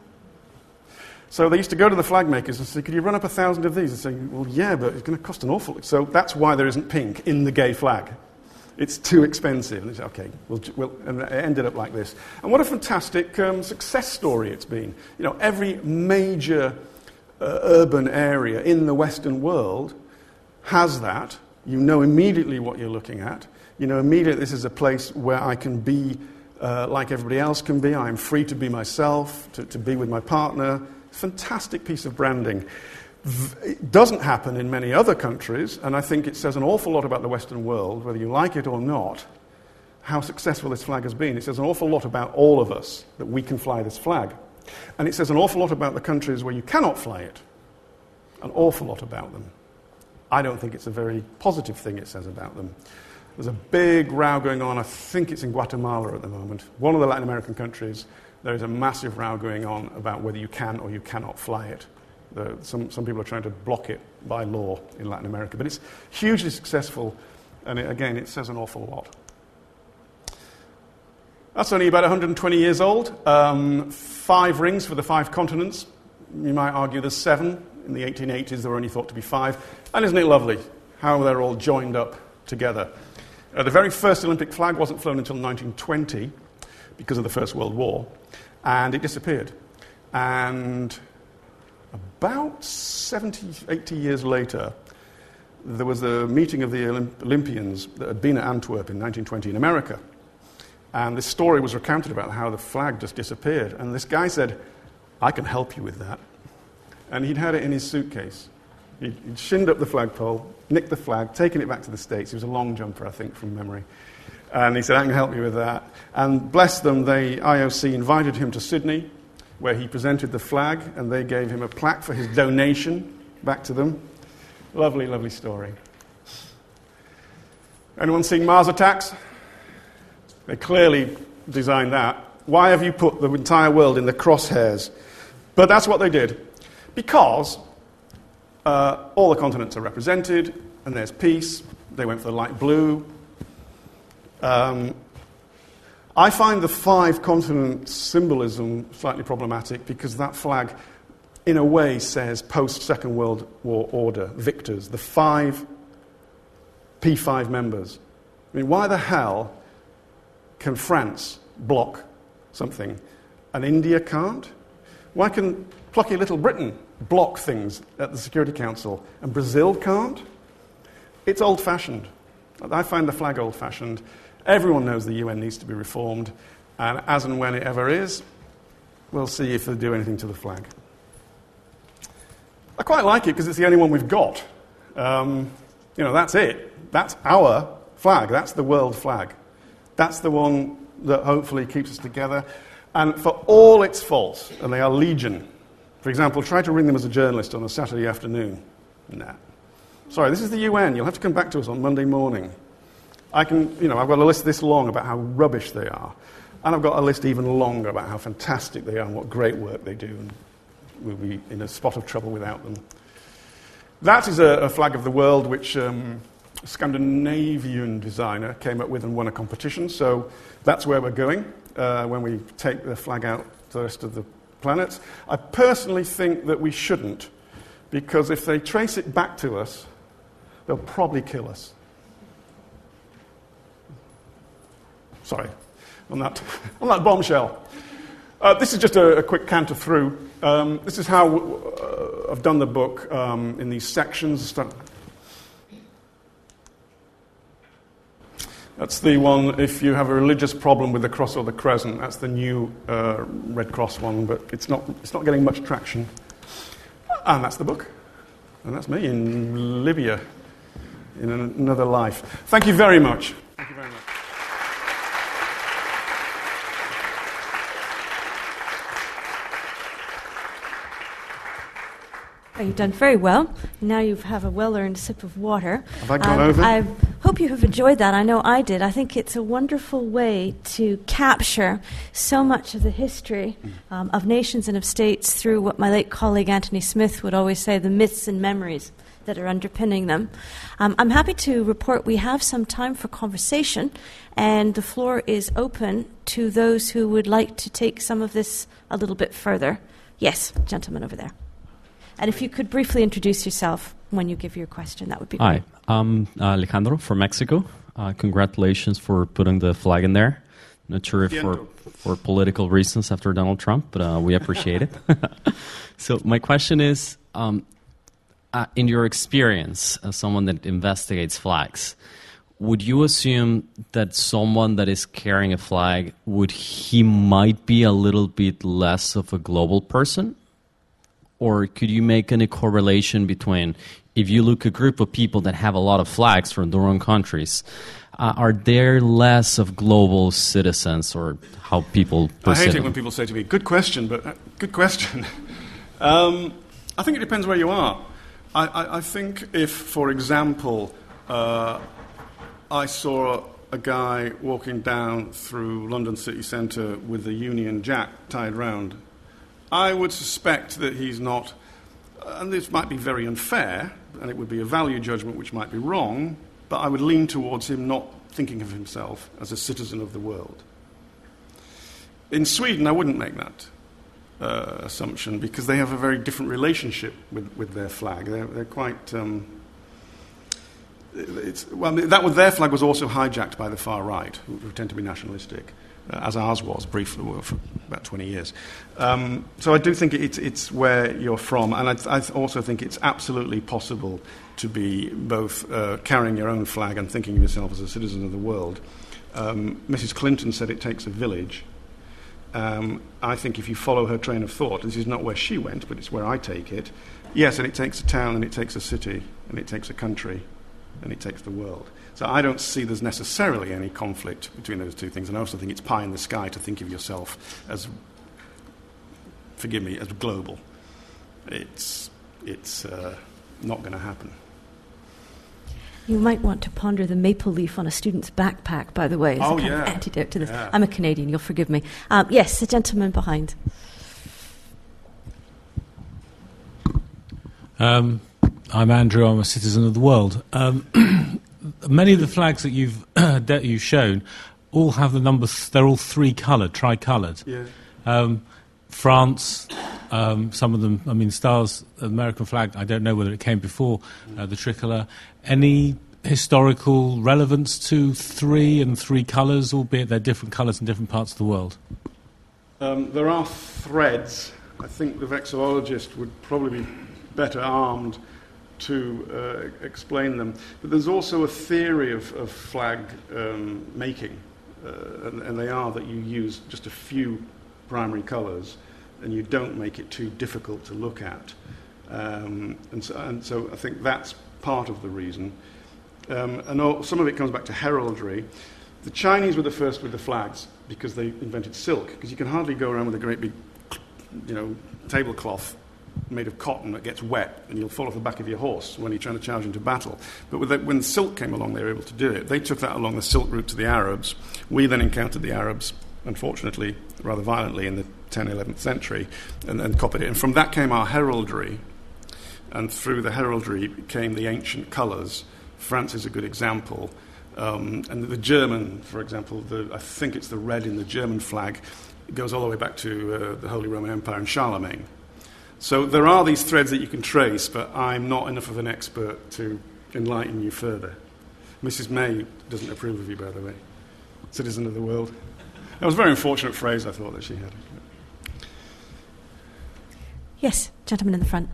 So they used to go to the flag makers and say, could you run up a thousand of these? And say, well, yeah, but it's going to cost an awful lot. So that's why there isn't pink in the gay flag. It's too expensive. And they said, okay, we'll, we'll, and it ended up like this. And what a fantastic um, success story it's been. You know, every major uh, urban area in the Western world has that. You know immediately what you're looking at. You know immediately this is a place where I can be uh, like everybody else can be. I'm free to be myself, to, to be with my partner. Fantastic piece of branding. It doesn't happen in many other countries, and I think it says an awful lot about the Western world, whether you like it or not, how successful this flag has been. It says an awful lot about all of us, that we can fly this flag. And it says an awful lot about the countries where you cannot fly it. An awful lot about them. I don't think it's a very positive thing it says about them. There's a big row going on. I think it's in Guatemala at the moment. One of the Latin American countries, there is a massive row going on about whether you can or you cannot fly it. The, some, some people are trying to block it by law in Latin America. But it's hugely successful, and it, again, it says an awful lot. That's only about one hundred twenty years old. Um, five rings for the five continents. You might argue there's seven In the eighteen eighties, there were only thought to be five. And isn't it lovely how they're all joined up together? Uh, the very first Olympic flag wasn't flown until nineteen twenty because of the First World War, and it disappeared. And about seventy, eighty years later, there was a meeting of the Olymp- Olympians that had been at Antwerp in nineteen twenty in America. And this story was recounted about how the flag just disappeared. And this guy said, I can help you with that. And he'd had it in his suitcase. He'd, he'd shinned up the flagpole, nicked the flag, taken it back to the States. He was a long jumper, I think, from memory. And he said, I can help you with that. And bless them, the I O C invited him to Sydney, where he presented the flag, and they gave him a plaque for his donation back to them. Lovely, lovely story. Anyone seen Mars Attacks? They clearly designed that. Why have you put the entire world in the crosshairs? But that's what they did. Because uh, all the continents are represented, and there's peace. They went for the light blue. Um, I find the five continent symbolism slightly problematic because that flag, in a way, says post-Second World War order, victors, the five P five members. I mean, why the hell can France block something and India can't? Why can plucky little Britain block things at the Security Council and Brazil can't? It's old-fashioned. I find the flag old-fashioned. Everyone knows the U N needs to be reformed, and as and when it ever is, we'll see if they do anything to the flag. I quite like it because it's the only one we've got. Um, you know, that's it. That's our flag. That's the world flag. That's the one that hopefully keeps us together. And for all its faults, and they are legion, for example, try to ring them as a journalist on a Saturday afternoon. Nah. Sorry, this is the U N. You'll have to come back to us on Monday morning. I can, you know, I've got a list this long about how rubbish they are. And I've got a list even longer about how fantastic they are and what great work they do. And we'll be in a spot of trouble without them. That is a, a flag of the world which um, a Scandinavian designer came up with and won a competition. So that's where we're going uh, when we take the flag out to the rest of the planet. I personally think that we shouldn't, because if they trace it back to us, they'll probably kill us. Sorry, on that, on that bombshell. Uh, this is just a, a quick canter through. Um, this is how uh, I've done the book um, in these sections. That's the one, if you have a religious problem with the cross or the crescent. That's the new uh, Red Cross one, but it's not, it's not getting much traction. And that's the book. And that's me in Libya, in another life. Thank you very much. Thank you very much. You've done very well. Now you have a well-earned sip of water. Have I gone um, over? I hope you have enjoyed that. I know I did. I think it's a wonderful way to capture so much of the history um, of nations and of states through what my late colleague Anthony Smith would always say, the myths and memories that are underpinning them. Um, I'm happy to report we have some time for conversation, and the floor is open to those who would like to take some of this a little bit further. Yes, gentleman over there. And if you could briefly introduce yourself when you give your question, that would be great. Hi, I'm uh, Alejandro from Mexico. Uh, congratulations for putting the flag in there. Not sure if for, for political reasons after Donald Trump, but uh, we appreciate it. So my question is, um, uh, in your experience as someone that investigates flags, would you assume that someone that is carrying a flag, would he might be a little bit less of a global person? Or could you make any correlation between, if you look at a group of people that have a lot of flags from their own countries, uh, are there less of global citizens, or how people perceive I hate it them? when people say to me, good question, but uh, good question. um, I think it depends where you are. I, I, I think if, for example, uh, I saw a guy walking down through London city centre with the Union Jack tied round, I would suspect that he's not, and this might be very unfair, and it would be a value judgment which might be wrong, but I would lean towards him not thinking of himself as a citizen of the world. In Sweden, I wouldn't make that uh, assumption because they have a very different relationship with, with their flag. They're, they're quite... Um, it's, well, that was, their flag was also hijacked by the far right, who, who tend to be nationalistic, uh, as ours was briefly well, for about twenty years. Um, so I do think it's, it's where you're from, and I, I also think it's absolutely possible to be both uh, carrying your own flag and thinking of yourself as a citizen of the world. Um, Missus Clinton said it takes a village. Um, I think if you follow her train of thought, this is not where she went, but it's where I take it, yes, and it takes a town, and it takes a city, and it takes a country, and it takes the world. So I don't see there's necessarily any conflict between those two things, and I also think it's pie in the sky to think of yourself as, forgive me, as global. It's, it's uh, not going to happen. You might want to ponder the maple leaf on a student's backpack, by the way, as oh, a kind yeah. of antidote to this. Yeah. I'm a Canadian, you'll forgive me. Um, yes, the gentleman behind. Um, I'm Andrew, I'm a citizen of the world. Um, many of the flags that you've, that you've shown all have the numbers, they're all three-coloured, tri-coloured. Yeah. Um, France, um, some of them, I mean, stars, American flag, I don't know whether it came before uh, the tricolour. Any historical relevance to three and three colours, albeit they're different colours in different parts of the world? Um, there are threads. I think the vexillologist would probably be better armed to uh, explain them. But there's also a theory of, of flag um, making, uh, and, and they are that you use just a few primary colours and you don't make it too difficult to look at. Um, and, so, and so I think that's part of the reason. Um, and all, some of it comes back to heraldry. The Chinese were the first with the flags because they invented silk, because you can hardly go around with a great big, you know, tablecloth made of cotton that gets wet and you'll fall off the back of your horse when you're trying to charge into battle. But with the, when silk came along, they were able to do it. They took that along the silk route to the Arabs. We then encountered the Arabs, unfortunately, rather violently in the tenth, eleventh century, and, and copied it. And from that came our heraldry, and through the heraldry came the ancient colours. France is a good example. Um, and the German, for example, the, I think it's the red in the German flag, it goes all the way back to uh, the Holy Roman Empire and Charlemagne. So there are these threads that you can trace, but I'm not enough of an expert to enlighten you further. Missus May doesn't approve of you, by the way. Citizen of the world. That was a very unfortunate phrase, I thought, that she had. Yes, gentleman in the front.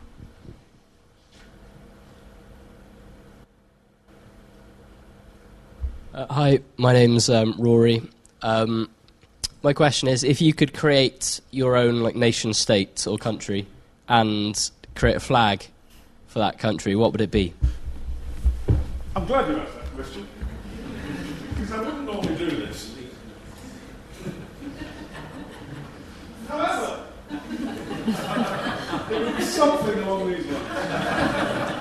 Uh, hi, my name's um, Rory. Um, my question is, if you could create your own like nation state or country and create a flag for that country, what would it be? I'm glad you asked that question, because I wouldn't normally do this. However, it would be something along these lines.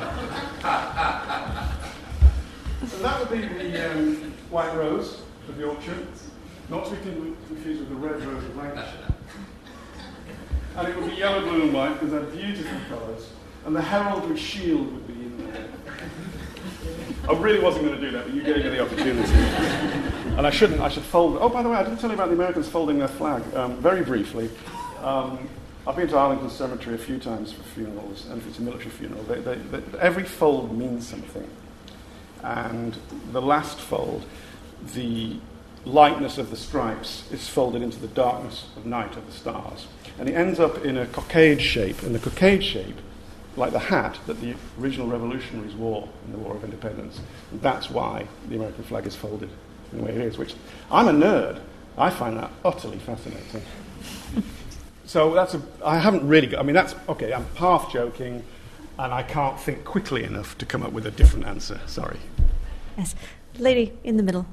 So that would be the um, white rose of Yorkshire, not to be confused with the red rose of Lancashire. And it would be yellow, blue and white, because they're beautiful colours. And the heraldry shield would be in there. I really wasn't going to do that, but you gave me the opportunity. And I shouldn't, I should fold. Oh, by the way, I didn't tell you about the Americans folding their flag. Um, very briefly, um, I've been to Arlington Cemetery a few times for funerals, and if it's a military funeral, they, they, they, every fold means something. And the last fold, the lightness of the stripes is folded into the darkness of night of the stars. And it ends up in a cockade shape, and the cockade shape, like the hat that the original revolutionaries wore in the War of Independence. And that's why the American flag is folded in the way it is, which I'm a nerd. I find that utterly fascinating. So that's a, I haven't really got, I mean, that's, okay, I'm half joking, and I can't think quickly enough to come up with a different answer. Sorry. Yes. Lady in the middle.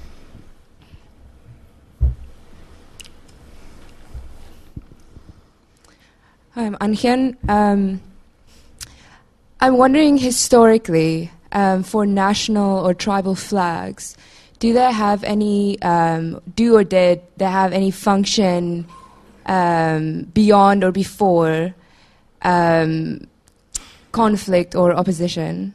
Hi, I'm Anhyan. Um, I'm wondering historically, um, for national or tribal flags, do they have any, um, do or did they have any function um, beyond or before um, conflict or opposition?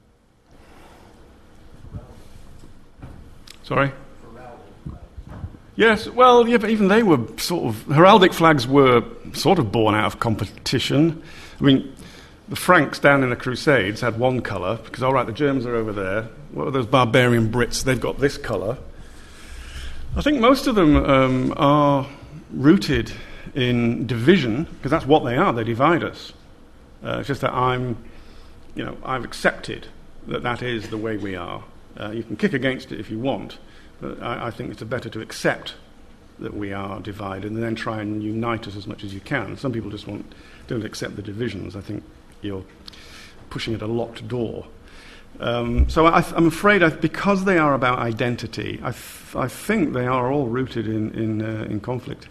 Sorry? Yes, well, yeah, but even they were sort of... Heraldic flags were sort of born out of competition. I mean, the Franks down in the Crusades had one colour, because, all right, the Germans are over there. What are those barbarian Brits? They've got this colour. I think most of them um, are rooted in division, because that's what they are. They divide us. Uh, it's just that I'm, you know, I've accepted that that is the way we are. Uh, you can kick against it if you want, but I, I think it's better to accept that we are divided and then try and unite us as much as you can. Some people just want, don't accept the divisions. I think you're pushing at a locked door. Um, so I, I'm afraid, I, because they are about identity, I, th- I think they are all rooted in in, uh, in conflict.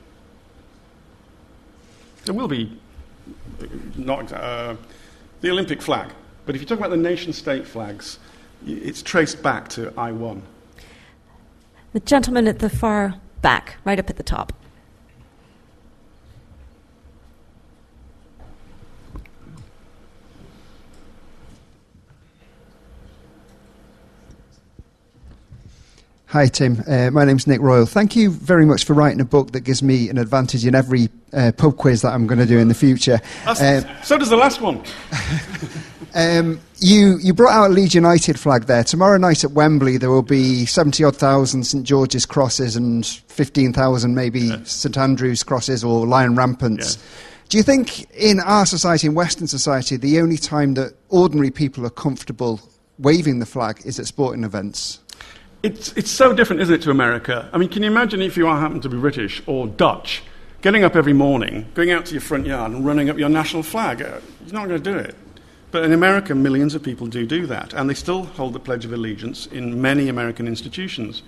There will be not uh, the Olympic flag, but if you talk about the nation-state flags, it's traced back to I one. The gentleman at the far back, right up at the top. Hi, Tim. Uh, my name's Nick Royal. Thank you very much for writing a book that gives me an advantage in every uh, pub quiz that I'm going to do in the future. Uh, so does the last one. um, you, you brought out a Leeds United flag there. Tomorrow night at Wembley there will be seventy-odd thousand St George's crosses and fifteen thousand maybe yeah. St Andrew's crosses or Lion Rampants. Yeah. Do you think in our society, in Western society, the only time that ordinary people are comfortable waving the flag is at sporting events? It's it's so different, isn't it, to America? I mean, can you imagine if you are happen to be British or Dutch, getting up every morning, going out to your front yard and running up your national flag? You're not going to do it. But in America, millions of people do do that, and they still hold the Pledge of Allegiance in many American institutions.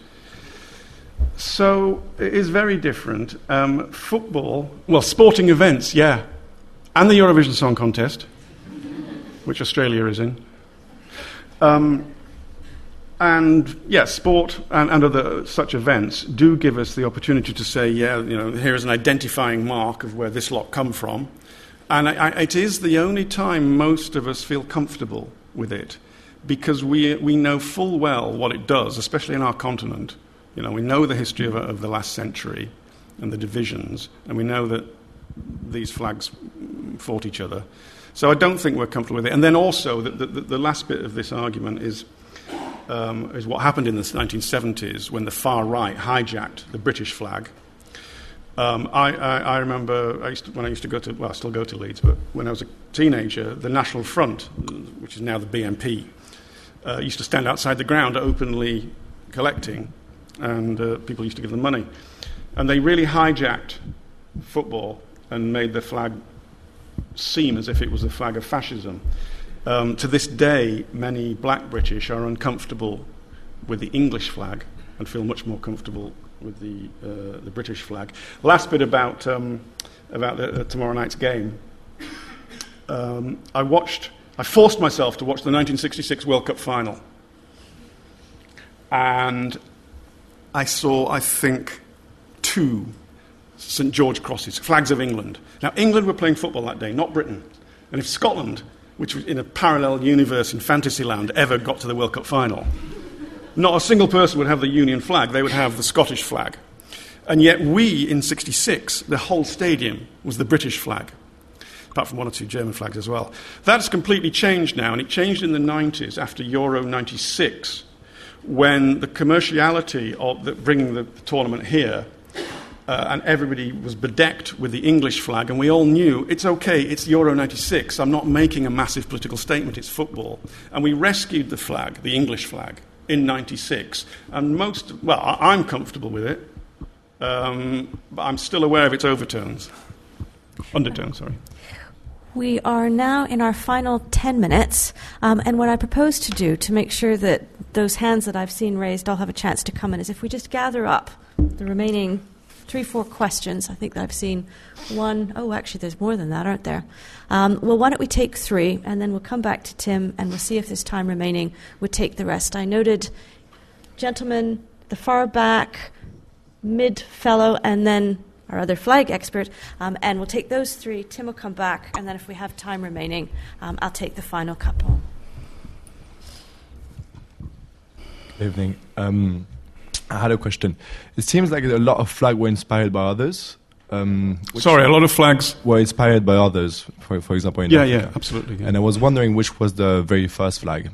So it is very different. Um, football, well, sporting events, yeah, and the Eurovision Song Contest, which Australia is in. Um, And, yes, sport and, and other such events do give us the opportunity to say, yeah, you know, here's an identifying mark of where this lot come from. And I, I, it is the only time most of us feel comfortable with it, because we we know full well what it does, especially in our continent. You know, we know the history of, of the last century and the divisions, and we know that these flags fought each other. So I don't think we're comfortable with it. And then also, the, the, the last bit of this argument is... Um, is what happened in the nineteen seventies when the far right hijacked the British flag. Um, I, I, I remember I used to, when I used to go to, well, I still go to Leeds, but when I was a teenager, the National Front, which is now the B N P, uh, used to stand outside the ground openly collecting, and uh, people used to give them money. And they really hijacked football and made the flag seem as if it was the flag of fascism. Um, to this day, many black British are uncomfortable with the English flag and feel much more comfortable with the uh, the British flag. Last bit about um, about the, uh, tomorrow night's game. Um, I watched. I forced myself to watch the nineteen sixty-six World Cup final, and I saw, I think, two St George crosses, flags of England. Now, England were playing football that day, not Britain. And if Scotland, which was in a parallel universe in Fantasyland, ever got to the World Cup final, not a single person would have the Union flag. They would have the Scottish flag. And yet we, in sixty-six, the whole stadium was the British flag, apart from one or two German flags as well. That's completely changed now, and it changed in the nineties after Euro ninety-six, when the commerciality of the, bringing the tournament here, Uh, and everybody was bedecked with the English flag, and we all knew, it's okay, it's Euro ninety-six, I'm not making a massive political statement, it's football. And we rescued the flag, the English flag, in ninety-six. And most, well, I, I'm comfortable with it, um, but I'm still aware of its overtones. Undertones, sorry. We are now in our final ten minutes, um, and what I propose to do to make sure that those hands that I've seen raised all have a chance to come in is if we just gather up the remaining three, four questions. I think that I've seen one. Oh, actually, there's more than that, aren't there? Um, well, why don't we take three, and then we'll come back to Tim, and we'll see if there's time remaining. We'll take the rest. I noted gentleman, the far back, mid fellow, and then our other flag expert, um, and we'll take those three. Tim will come back, and then if we have time remaining, um, I'll take the final couple. Good evening. Um, I had a question. It seems like a lot of flags were inspired by others. Um, Sorry, a lot of flags were inspired by others, for, for example, in Yeah, Africa. yeah, absolutely. Yeah. And I was wondering which was the very first flag.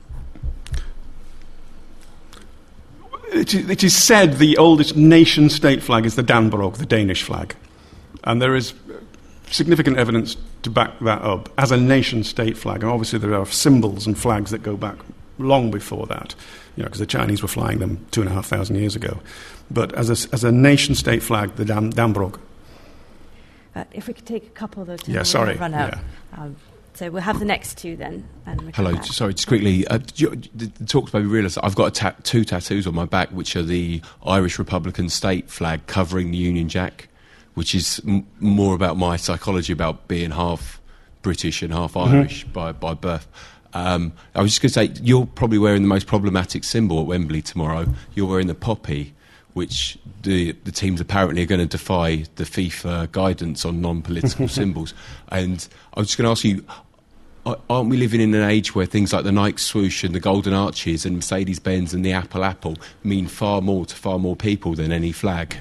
It is, it is said the oldest nation-state flag is the Dannebrog, the Danish flag. And there is significant evidence to back that up as a nation-state flag. And obviously there are symbols and flags that go back long before that, you know, because the Chinese were flying them two and a half thousand years ago. But as a, as a nation-state flag, the Dan, Dannebrog. Uh, if we could take a couple of those, Yeah, we'll sorry. run out. Yeah. Um, so we'll have the next two then. And we'll Hello, come back. sorry, just quickly. Uh, you, the, the talks made me realise I've got a ta- two tattoos on my back, which are the Irish Republican state flag covering the Union Jack, which is m- more about my psychology about being half British and half Irish mm-hmm. by, by birth. Um, I was just going to say, you're probably wearing the most problematic symbol at Wembley tomorrow. You're wearing the poppy, which the the teams apparently are going to defy the FIFA guidance on non-political symbols. And I was just going to ask you, aren't we living in an age where things like the Nike swoosh and the Golden Arches and Mercedes-Benz and the Apple Apple mean far more to far more people than any flag?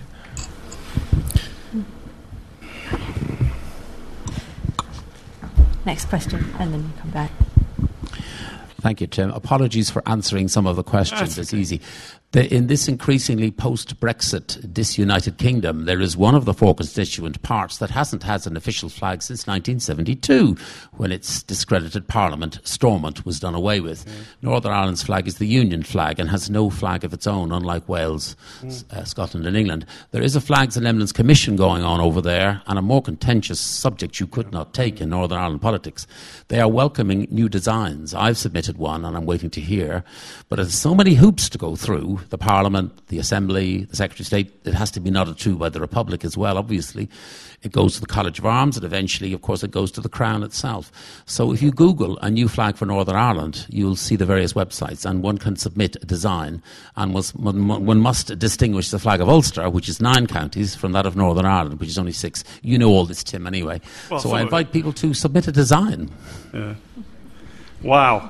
Next question, and then you come back. Thank you, Tim. Apologies for answering some of the questions. It's easy. The, in this increasingly post-Brexit disunited kingdom, there is one of the four constituent parts that hasn't had an official flag since nineteen seventy-two, when its discredited Parliament, Stormont, was done away with. Mm. Northern Ireland's flag is the Union flag and has no flag of its own, unlike Wales, mm. uh, Scotland and England. There is a Flags and Emblems Commission going on over there, and a more contentious subject you could not take in Northern Ireland politics. They are welcoming new designs. I've submitted one, and I'm waiting to hear. But there's so many hoops to go through, the Parliament, the Assembly, the Secretary of State, it has to be nodded to by the Republic as well, obviously. It goes to the College of Arms, and eventually, of course, it goes to the Crown itself. So if you Google a new flag for Northern Ireland, you'll see the various websites, and one can submit a design, and one must distinguish the flag of Ulster, which is nine counties, from that of Northern Ireland, which is only six. You know all this, Tim, anyway. Well, so I invite people to submit a design. Yeah. Wow.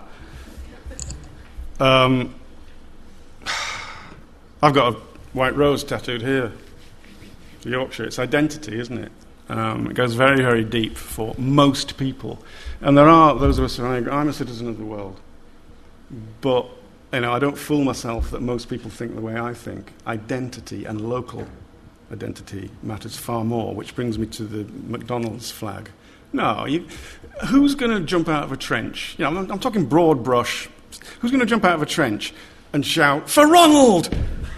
Um... I've got a white rose tattooed here, Yorkshire. It's identity, isn't it? Um, it goes very, very deep for most people. And there are those of us who are, I'm a citizen of the world. But, you know, I don't fool myself that most people think the way I think. Identity and local identity matters far more, which brings me to the McDonald's flag. No, you, who's going to jump out of a trench? You know, I'm, I'm talking broad brush. Who's going to jump out of a trench and shout, "For Ronald"?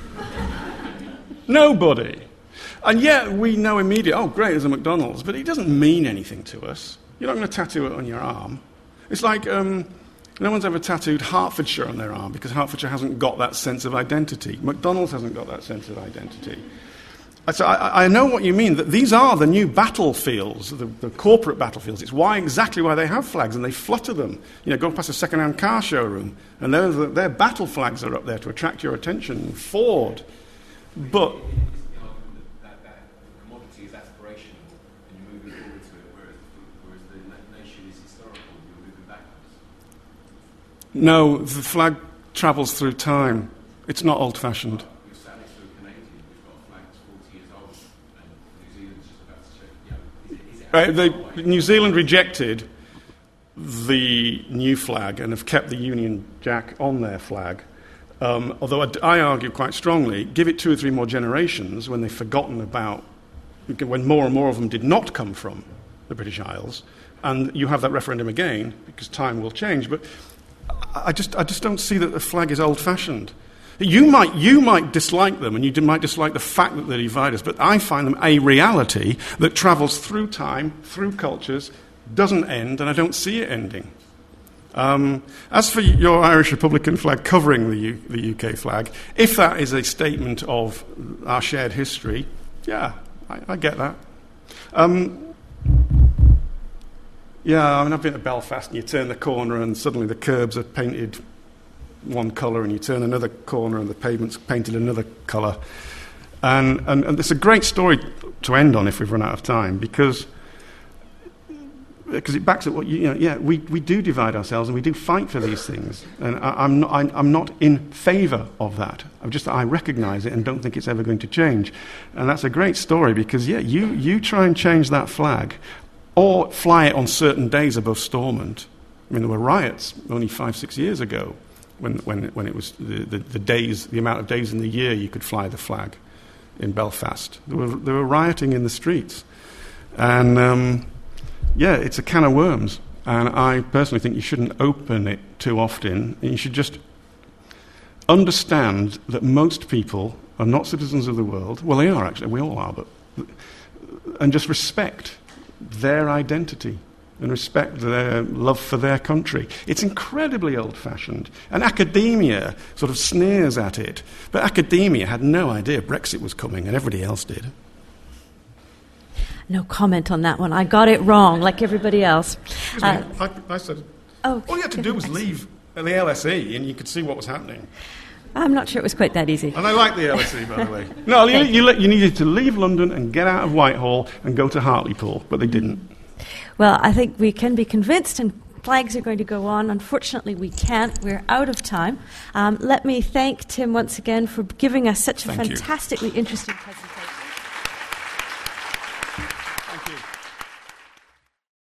Nobody. And yet we know immediately, oh, great, there's a McDonald's, but it doesn't mean anything to us. You're not going to tattoo it on your arm. It's like um, no one's ever tattooed Hertfordshire on their arm because Hertfordshire hasn't got that sense of identity. McDonald's hasn't got that sense of identity. So I, I know what you mean, that these are the new battlefields, the, the corporate battlefields. It's why exactly why they have flags, and they flutter them. You know, go past a second-hand car showroom, and their, their battle flags are up there to attract your attention. Ford. But that, that commodity is aspirational, and you're moving forward to it, whereas, whereas the nation is historical, you're moving backwards. No, the flag travels through time. It's not old-fashioned. We're sadly so Canadian. We've got a flag that's forty years old, and New Zealand's just about to check. You know, is it, is it uh, they, New Zealand rejected the new flag and have kept the Union Jack on their flag. Um, although I, I argue quite strongly, give it two or three more generations when they've forgotten about, when more and more of them did not come from the British Isles, and you have that referendum again, because time will change. But I just, I just don't see that the flag is old-fashioned. You might, you might dislike them, and you might dislike the fact that they divide us, but I find them a reality that travels through time, through cultures, doesn't end, and I don't see it ending. Um, as for your Irish Republican flag covering the, U- the U K flag, if that is a statement of our shared history, yeah, I, I get that. Um, yeah, I mean, I've been to Belfast, and you turn the corner, and suddenly the curbs are painted one colour, and you turn another corner, and the pavement's painted another colour. And, and, and it's a great story to end on if we've run out of time, because because it backs up what you, you know. Yeah, we, we do divide ourselves and we do fight for these things, and I, I'm not I, I'm not in favour of that. I'm just I recognise it and don't think it's ever going to change, and that's a great story because yeah, you you try and change that flag, or fly it on certain days above Stormont. I mean, there were riots only five six years ago, when when when it was the, the, the days the amount of days in the year you could fly the flag in Belfast. There were there were rioting in the streets, and. Um, Yeah, it's a can of worms, and I personally think you shouldn't open it too often. You should just understand that most people are not citizens of the world. Well, they are, actually. We all are, but... And just respect their identity and respect their love for their country. It's incredibly old-fashioned, and academia sort of sneers at it. But academia had no idea Brexit was coming, and everybody else did. No comment on that one. I got it wrong, like everybody else. Uh, I, I said, oh, all you had to do was leave the L S E and you could see what was happening. I'm not sure it was quite that easy. And I like the L S E, by the way. No, you, you, you needed to leave London and get out of Whitehall and go to Hartlepool, but they didn't. Well, I think we can be convinced, and flags are going to go on. Unfortunately, we can't. We're out of time. Um, let me thank Tim once again for giving us such a Thank fantastically you. interesting presentation.